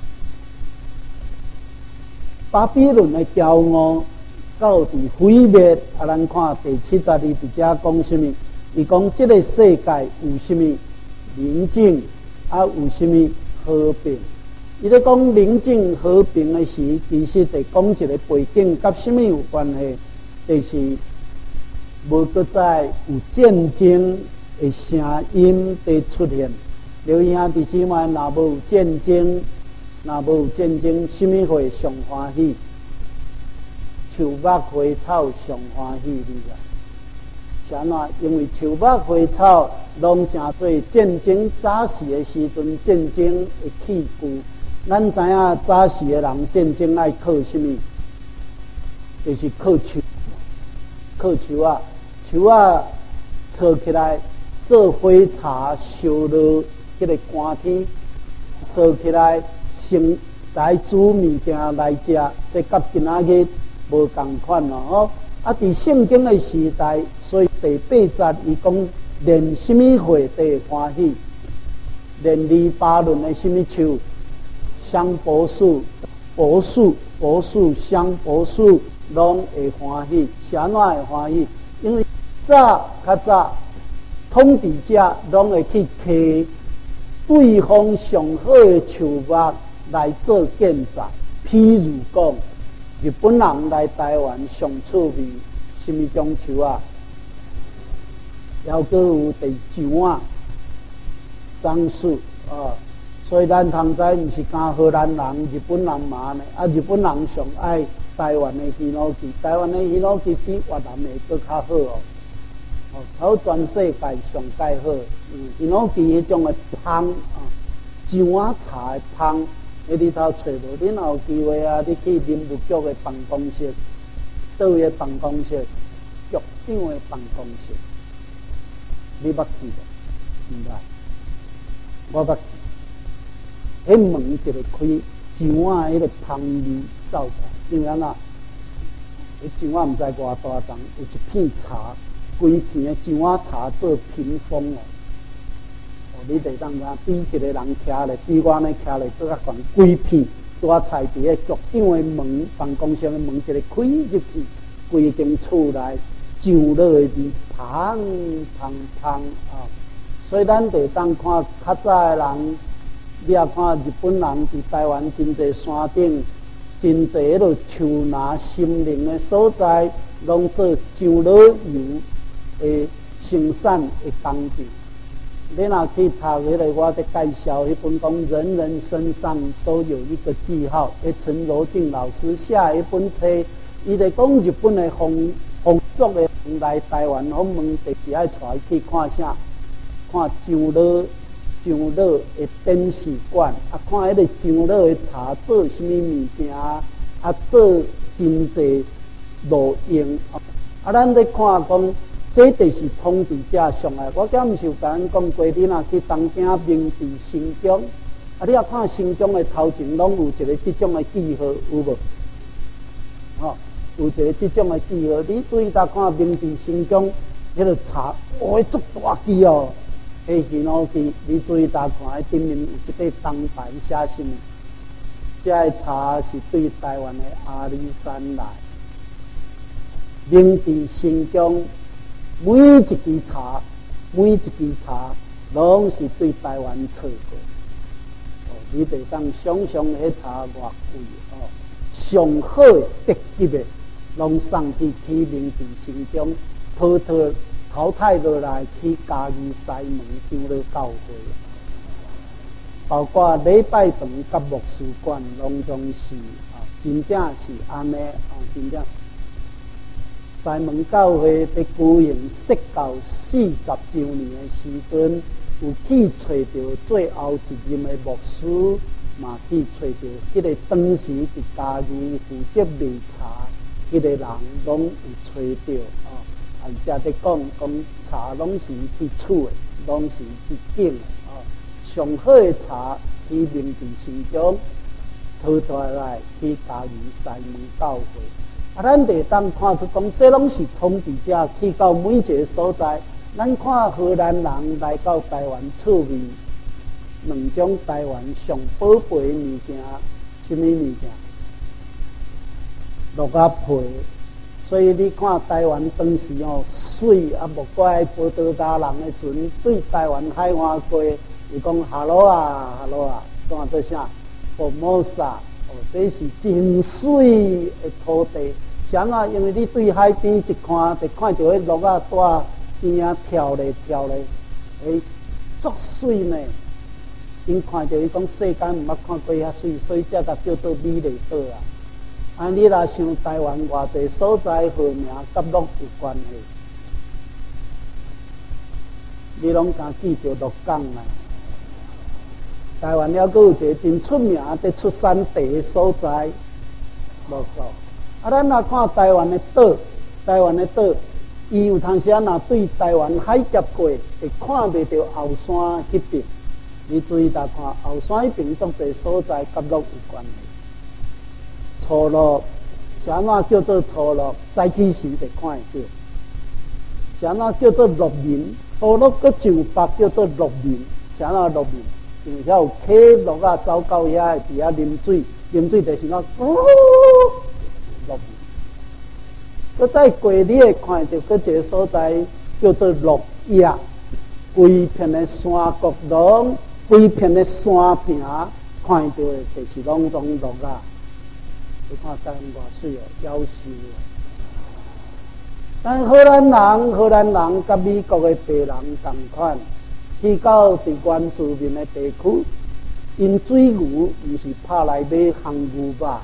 巴比伦的骄傲到伫毁灭，咱看第7节，伊伫遮讲什么？伊讲这个世界有什么宁静，有什么和平？伊咧讲宁静和平的时，其实在讲一个背景，甲什么有关系？就是无搁再有战争的声音在出现。刘兄弟姊妹，若无有战争，什么会上欢喜？树木花草上欢喜，你知？是安怎？因为树木花草拢正做战争早时的时阵，战争的器具。咱知影早时的人战争爱靠什么？就是靠树啊，树啊炒起来做火柴，烧落迄个寒天，炒起来。先来煮物件来食，这甲今仔日无共款咯。伫圣经的时代，所以第8节伊讲，连什么花地欢喜，连黎巴嫩的什么树，香柏树、柏树、香柏树，拢会欢喜。是安怎会欢喜？因为较早，统治者拢会去摕对方上好的树木来做建造。譬如讲，日本人来台湾上趣味什么种树啊？还佫有地樟啊、樟树啊。所以咱通知，毋是讲荷兰人、日本人嘛呢？日本人上爱台湾的喜努记，台湾的喜努记比越南的佫较好哦，全世界上介好。喜努记迄种的香啊，樟仔茶的香。 日头找无，恁若有机会啊，你去林务局的办公室，倒位的办公室，局长的办公室，你捌去无？毋捌，我捌去。迄门一个开，上啊迄个香味走出来，竟然啊，迄上啊毋知偌大丛，有一片茶，规片的上啊茶做屏风哦。你袂当知，比一个人徛咧，比我安尼徛咧，更较悬规片。大菜伫个局长的门、办公室的门一个开入去，规间厝内上落的味香香香啊！所以咱得当看较早的人，你也看日本人伫台湾真侪山顶，真侪迄落树林森林的所在，拢做上落油的生产的工厂。你若去读迄个，我在介绍迄本讲人人身上都有一个记号，迄陈柔静老师写一本册，伊在讲日本的风俗的来台湾访问，特别爱带去看啥？看上落的展示馆，啊，看迄个上落的茶做什么物件，啊，做真济路用，啊，咱在看讲。这就是统治者上来，我敢毋是有甲咱讲过，你若去东京明治新庄，啊，你也看新庄的头前拢有一个这种的记号，有无？哦，有一个这种的记号。你注意搭看明治新庄迄个茶，哦，足大支哦，迄形容器，你注意搭看，迄顶面有一块铜牌写什么？这个茶是对台湾的阿里山来，明治新庄。每一支茶，拢是对台湾错过。哦，你得当想象迄茶偌贵哦，上好的特级的，拢送去明治新庄，淘汰落来去嘉义西门张了教会，包括礼拜堂甲牧师馆，拢总是真正是安尼真正。西门教会在举行释教40周年的时阵，有去找到最后一任的牧师，嘛去找到迄个当时伫嘉义负责卖茶迄个人，拢有找到啊。人家在讲茶拢是去厝的，拢是去种的上好的茶去明治新庄，淘汰来去嘉义西门教会。咱得当看出讲，这拢是统治者去到每一个所在。咱看荷兰人来到台湾趣味，两种台湾上宝贝的物件，什么物件？鹿仔皮。所以你看台湾当时水无怪报道达人的船对台湾海岸过，伊讲哈罗啊，讲做啥？福摩萨。这是真水的土地，啥啊？因为你对海边一看，就看到迄鹿仔带边啊跳咧，足水呢。因看到伊讲世间毋捌看过遐水，所以才甲叫做美丽岛啊。你若想台湾偌济所在号名甲鹿有关系，你拢敢记着鹿港啦。台湾了，阁有一个真出名的出产地的所在，无错。咱若看台湾的岛，伊有当时若对台湾海峡过，会看袂到后山迄边。你注意搭看后山迄边，足侪所在甲鹿有关系。初鹿，啥物叫做初鹿？早起时就看会到。啥物叫做鹿面？初鹿搁上北叫做鹿面，啥物鹿面？因为遐有溪鹿啊，走到遐伫遐啉水就是讲，鹿面。搁再过你会看到，搁一个所在叫做鹿野，规片的山谷拢，规片的山坪看到的，就是拢种鹿啊。你看台湾偌水哦，夭寿哦。但荷兰人甲美国的白人同款。去到伫原住民的地区，因水牛毋是拍来买红牛肉，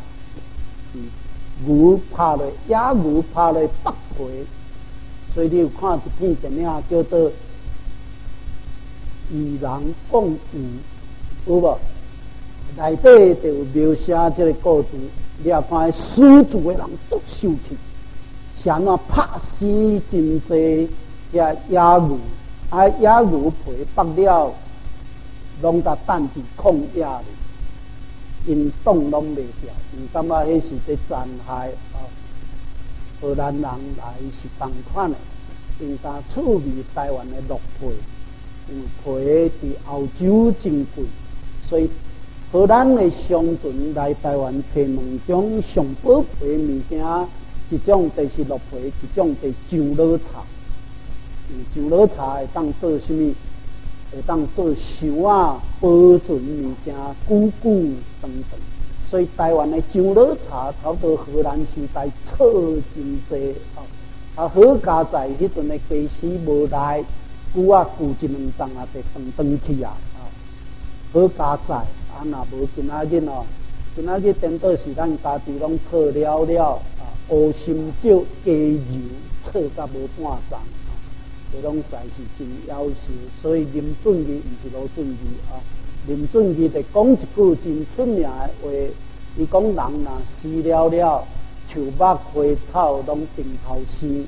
牛拍落野牛拍落北皮，所以你有看一片电影叫做《与人共舞》，有无？ 内底就有描写这个故事，你也看输主的人都受气，是安怎拍死真济遐野牛，野牛皮剥了，拢甲等伫旷野里，因冻拢袂掉，因感觉迄是在残害荷兰人来是同款的，因甲趣味台湾的鹿皮，因为皮伫欧洲真贵，所以荷兰的商船来台湾摕两种上宝贵的物件，一种就是鹿皮，一种就是樟脑草。樟脑草会当做什么？会当做箱啊、保存物件、久久长长。所以台湾的樟脑茶差不多荷兰时代错真济好佳在迄阵的鸡丝无来，久一两丛啊，就断去啊，好佳在若无今仔日今仔日颠倒是咱家己拢错了了乌心酒加油错甲无半丛，这拢实是真夭寿。所以林准义毋是罗准义林准义就讲一句真出名的话，伊讲人若死了了，树木花草拢顶头生。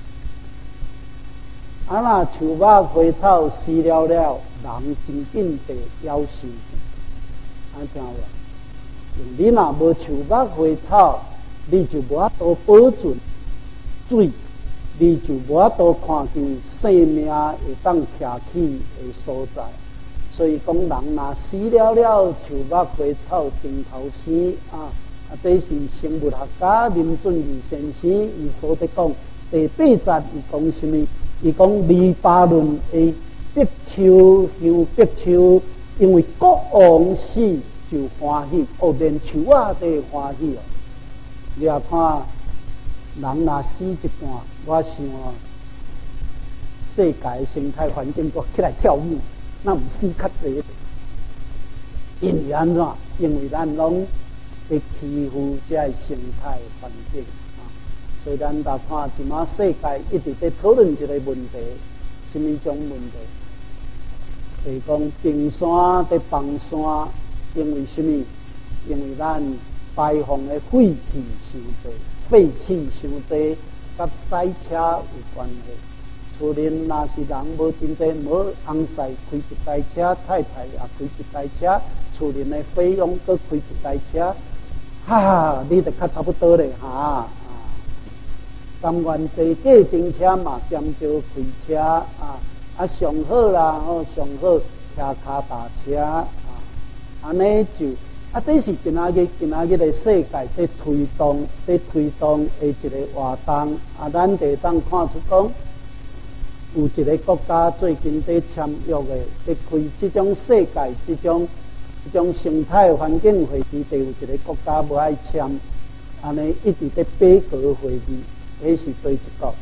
若树木花草死了了，人真紧地夭寿。听有？你若无树木花草，你就无法度保存水，你就无法度看见生命会当徛起的所在。所以讲，人若死了了，树木花草顶头生这是生物学家林准义先生伊所在讲第8节，伊讲什么？伊讲黎巴嫩的白树香白树，因为国王死就欢喜，连树都会欢喜你也看人若死一半，我想世界的生态环境都起来跳舞，那毋死较济。因为安怎？因为咱拢会欺负这生态环境所以咱大看即马世界一直在讨论一个问题，什么种问题？就是讲冰山在放山，因为什么？因为咱排放的废气伤多，废气伤多，甲赛车有关系。厝里若是人无真济，无红赛开一台车，太太也开一台车，厝里的费用搁开一台车，你就较差不多咧甘愿坐计程车嘛，减少开车上好啦，上好骑脚踏车安尼就这是今仔日的世界在推动的一个活动咱就当看出讲，有一个国家最近在签约的，在开这种世界这种生态环境会议，就有一个国家无爱签，安尼一直在杯葛会议。迄是对一个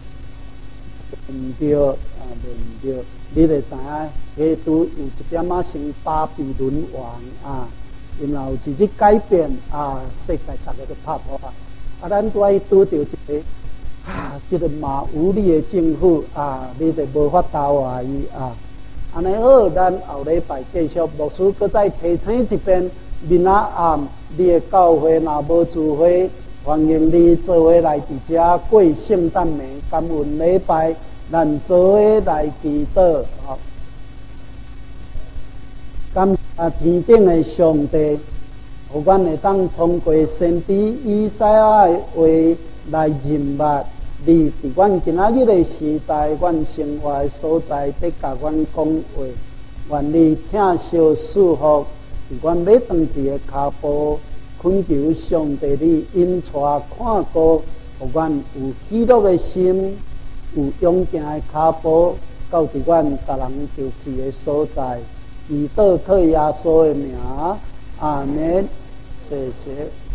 对对，你就知影，迄拄有一点像巴比伦王然后有一日改变世界大家都拍破咱拄爱拄着一个这个马有理的政府你就无法度伊安尼好，咱后礼拜继续，牧师搁再提醒一遍，明仔暗你的教会若无聚会。欢迎你做伙来伫遮过圣诞节、感恩礼拜，咱做伙来祈祷感谢天顶的上帝，互阮会当通过先知以赛亚的话来认捌你伫阮今仔日的时代，阮生活的所在，得甲阮讲话。愿你听小祝福，伫阮要转去的脚步。恳求上帝你引带看顾，互阮有喜乐的心，有勇健的脚步，到伫阮逐人就去的所在。祈祷靠耶稣的名，阿门。谢谢。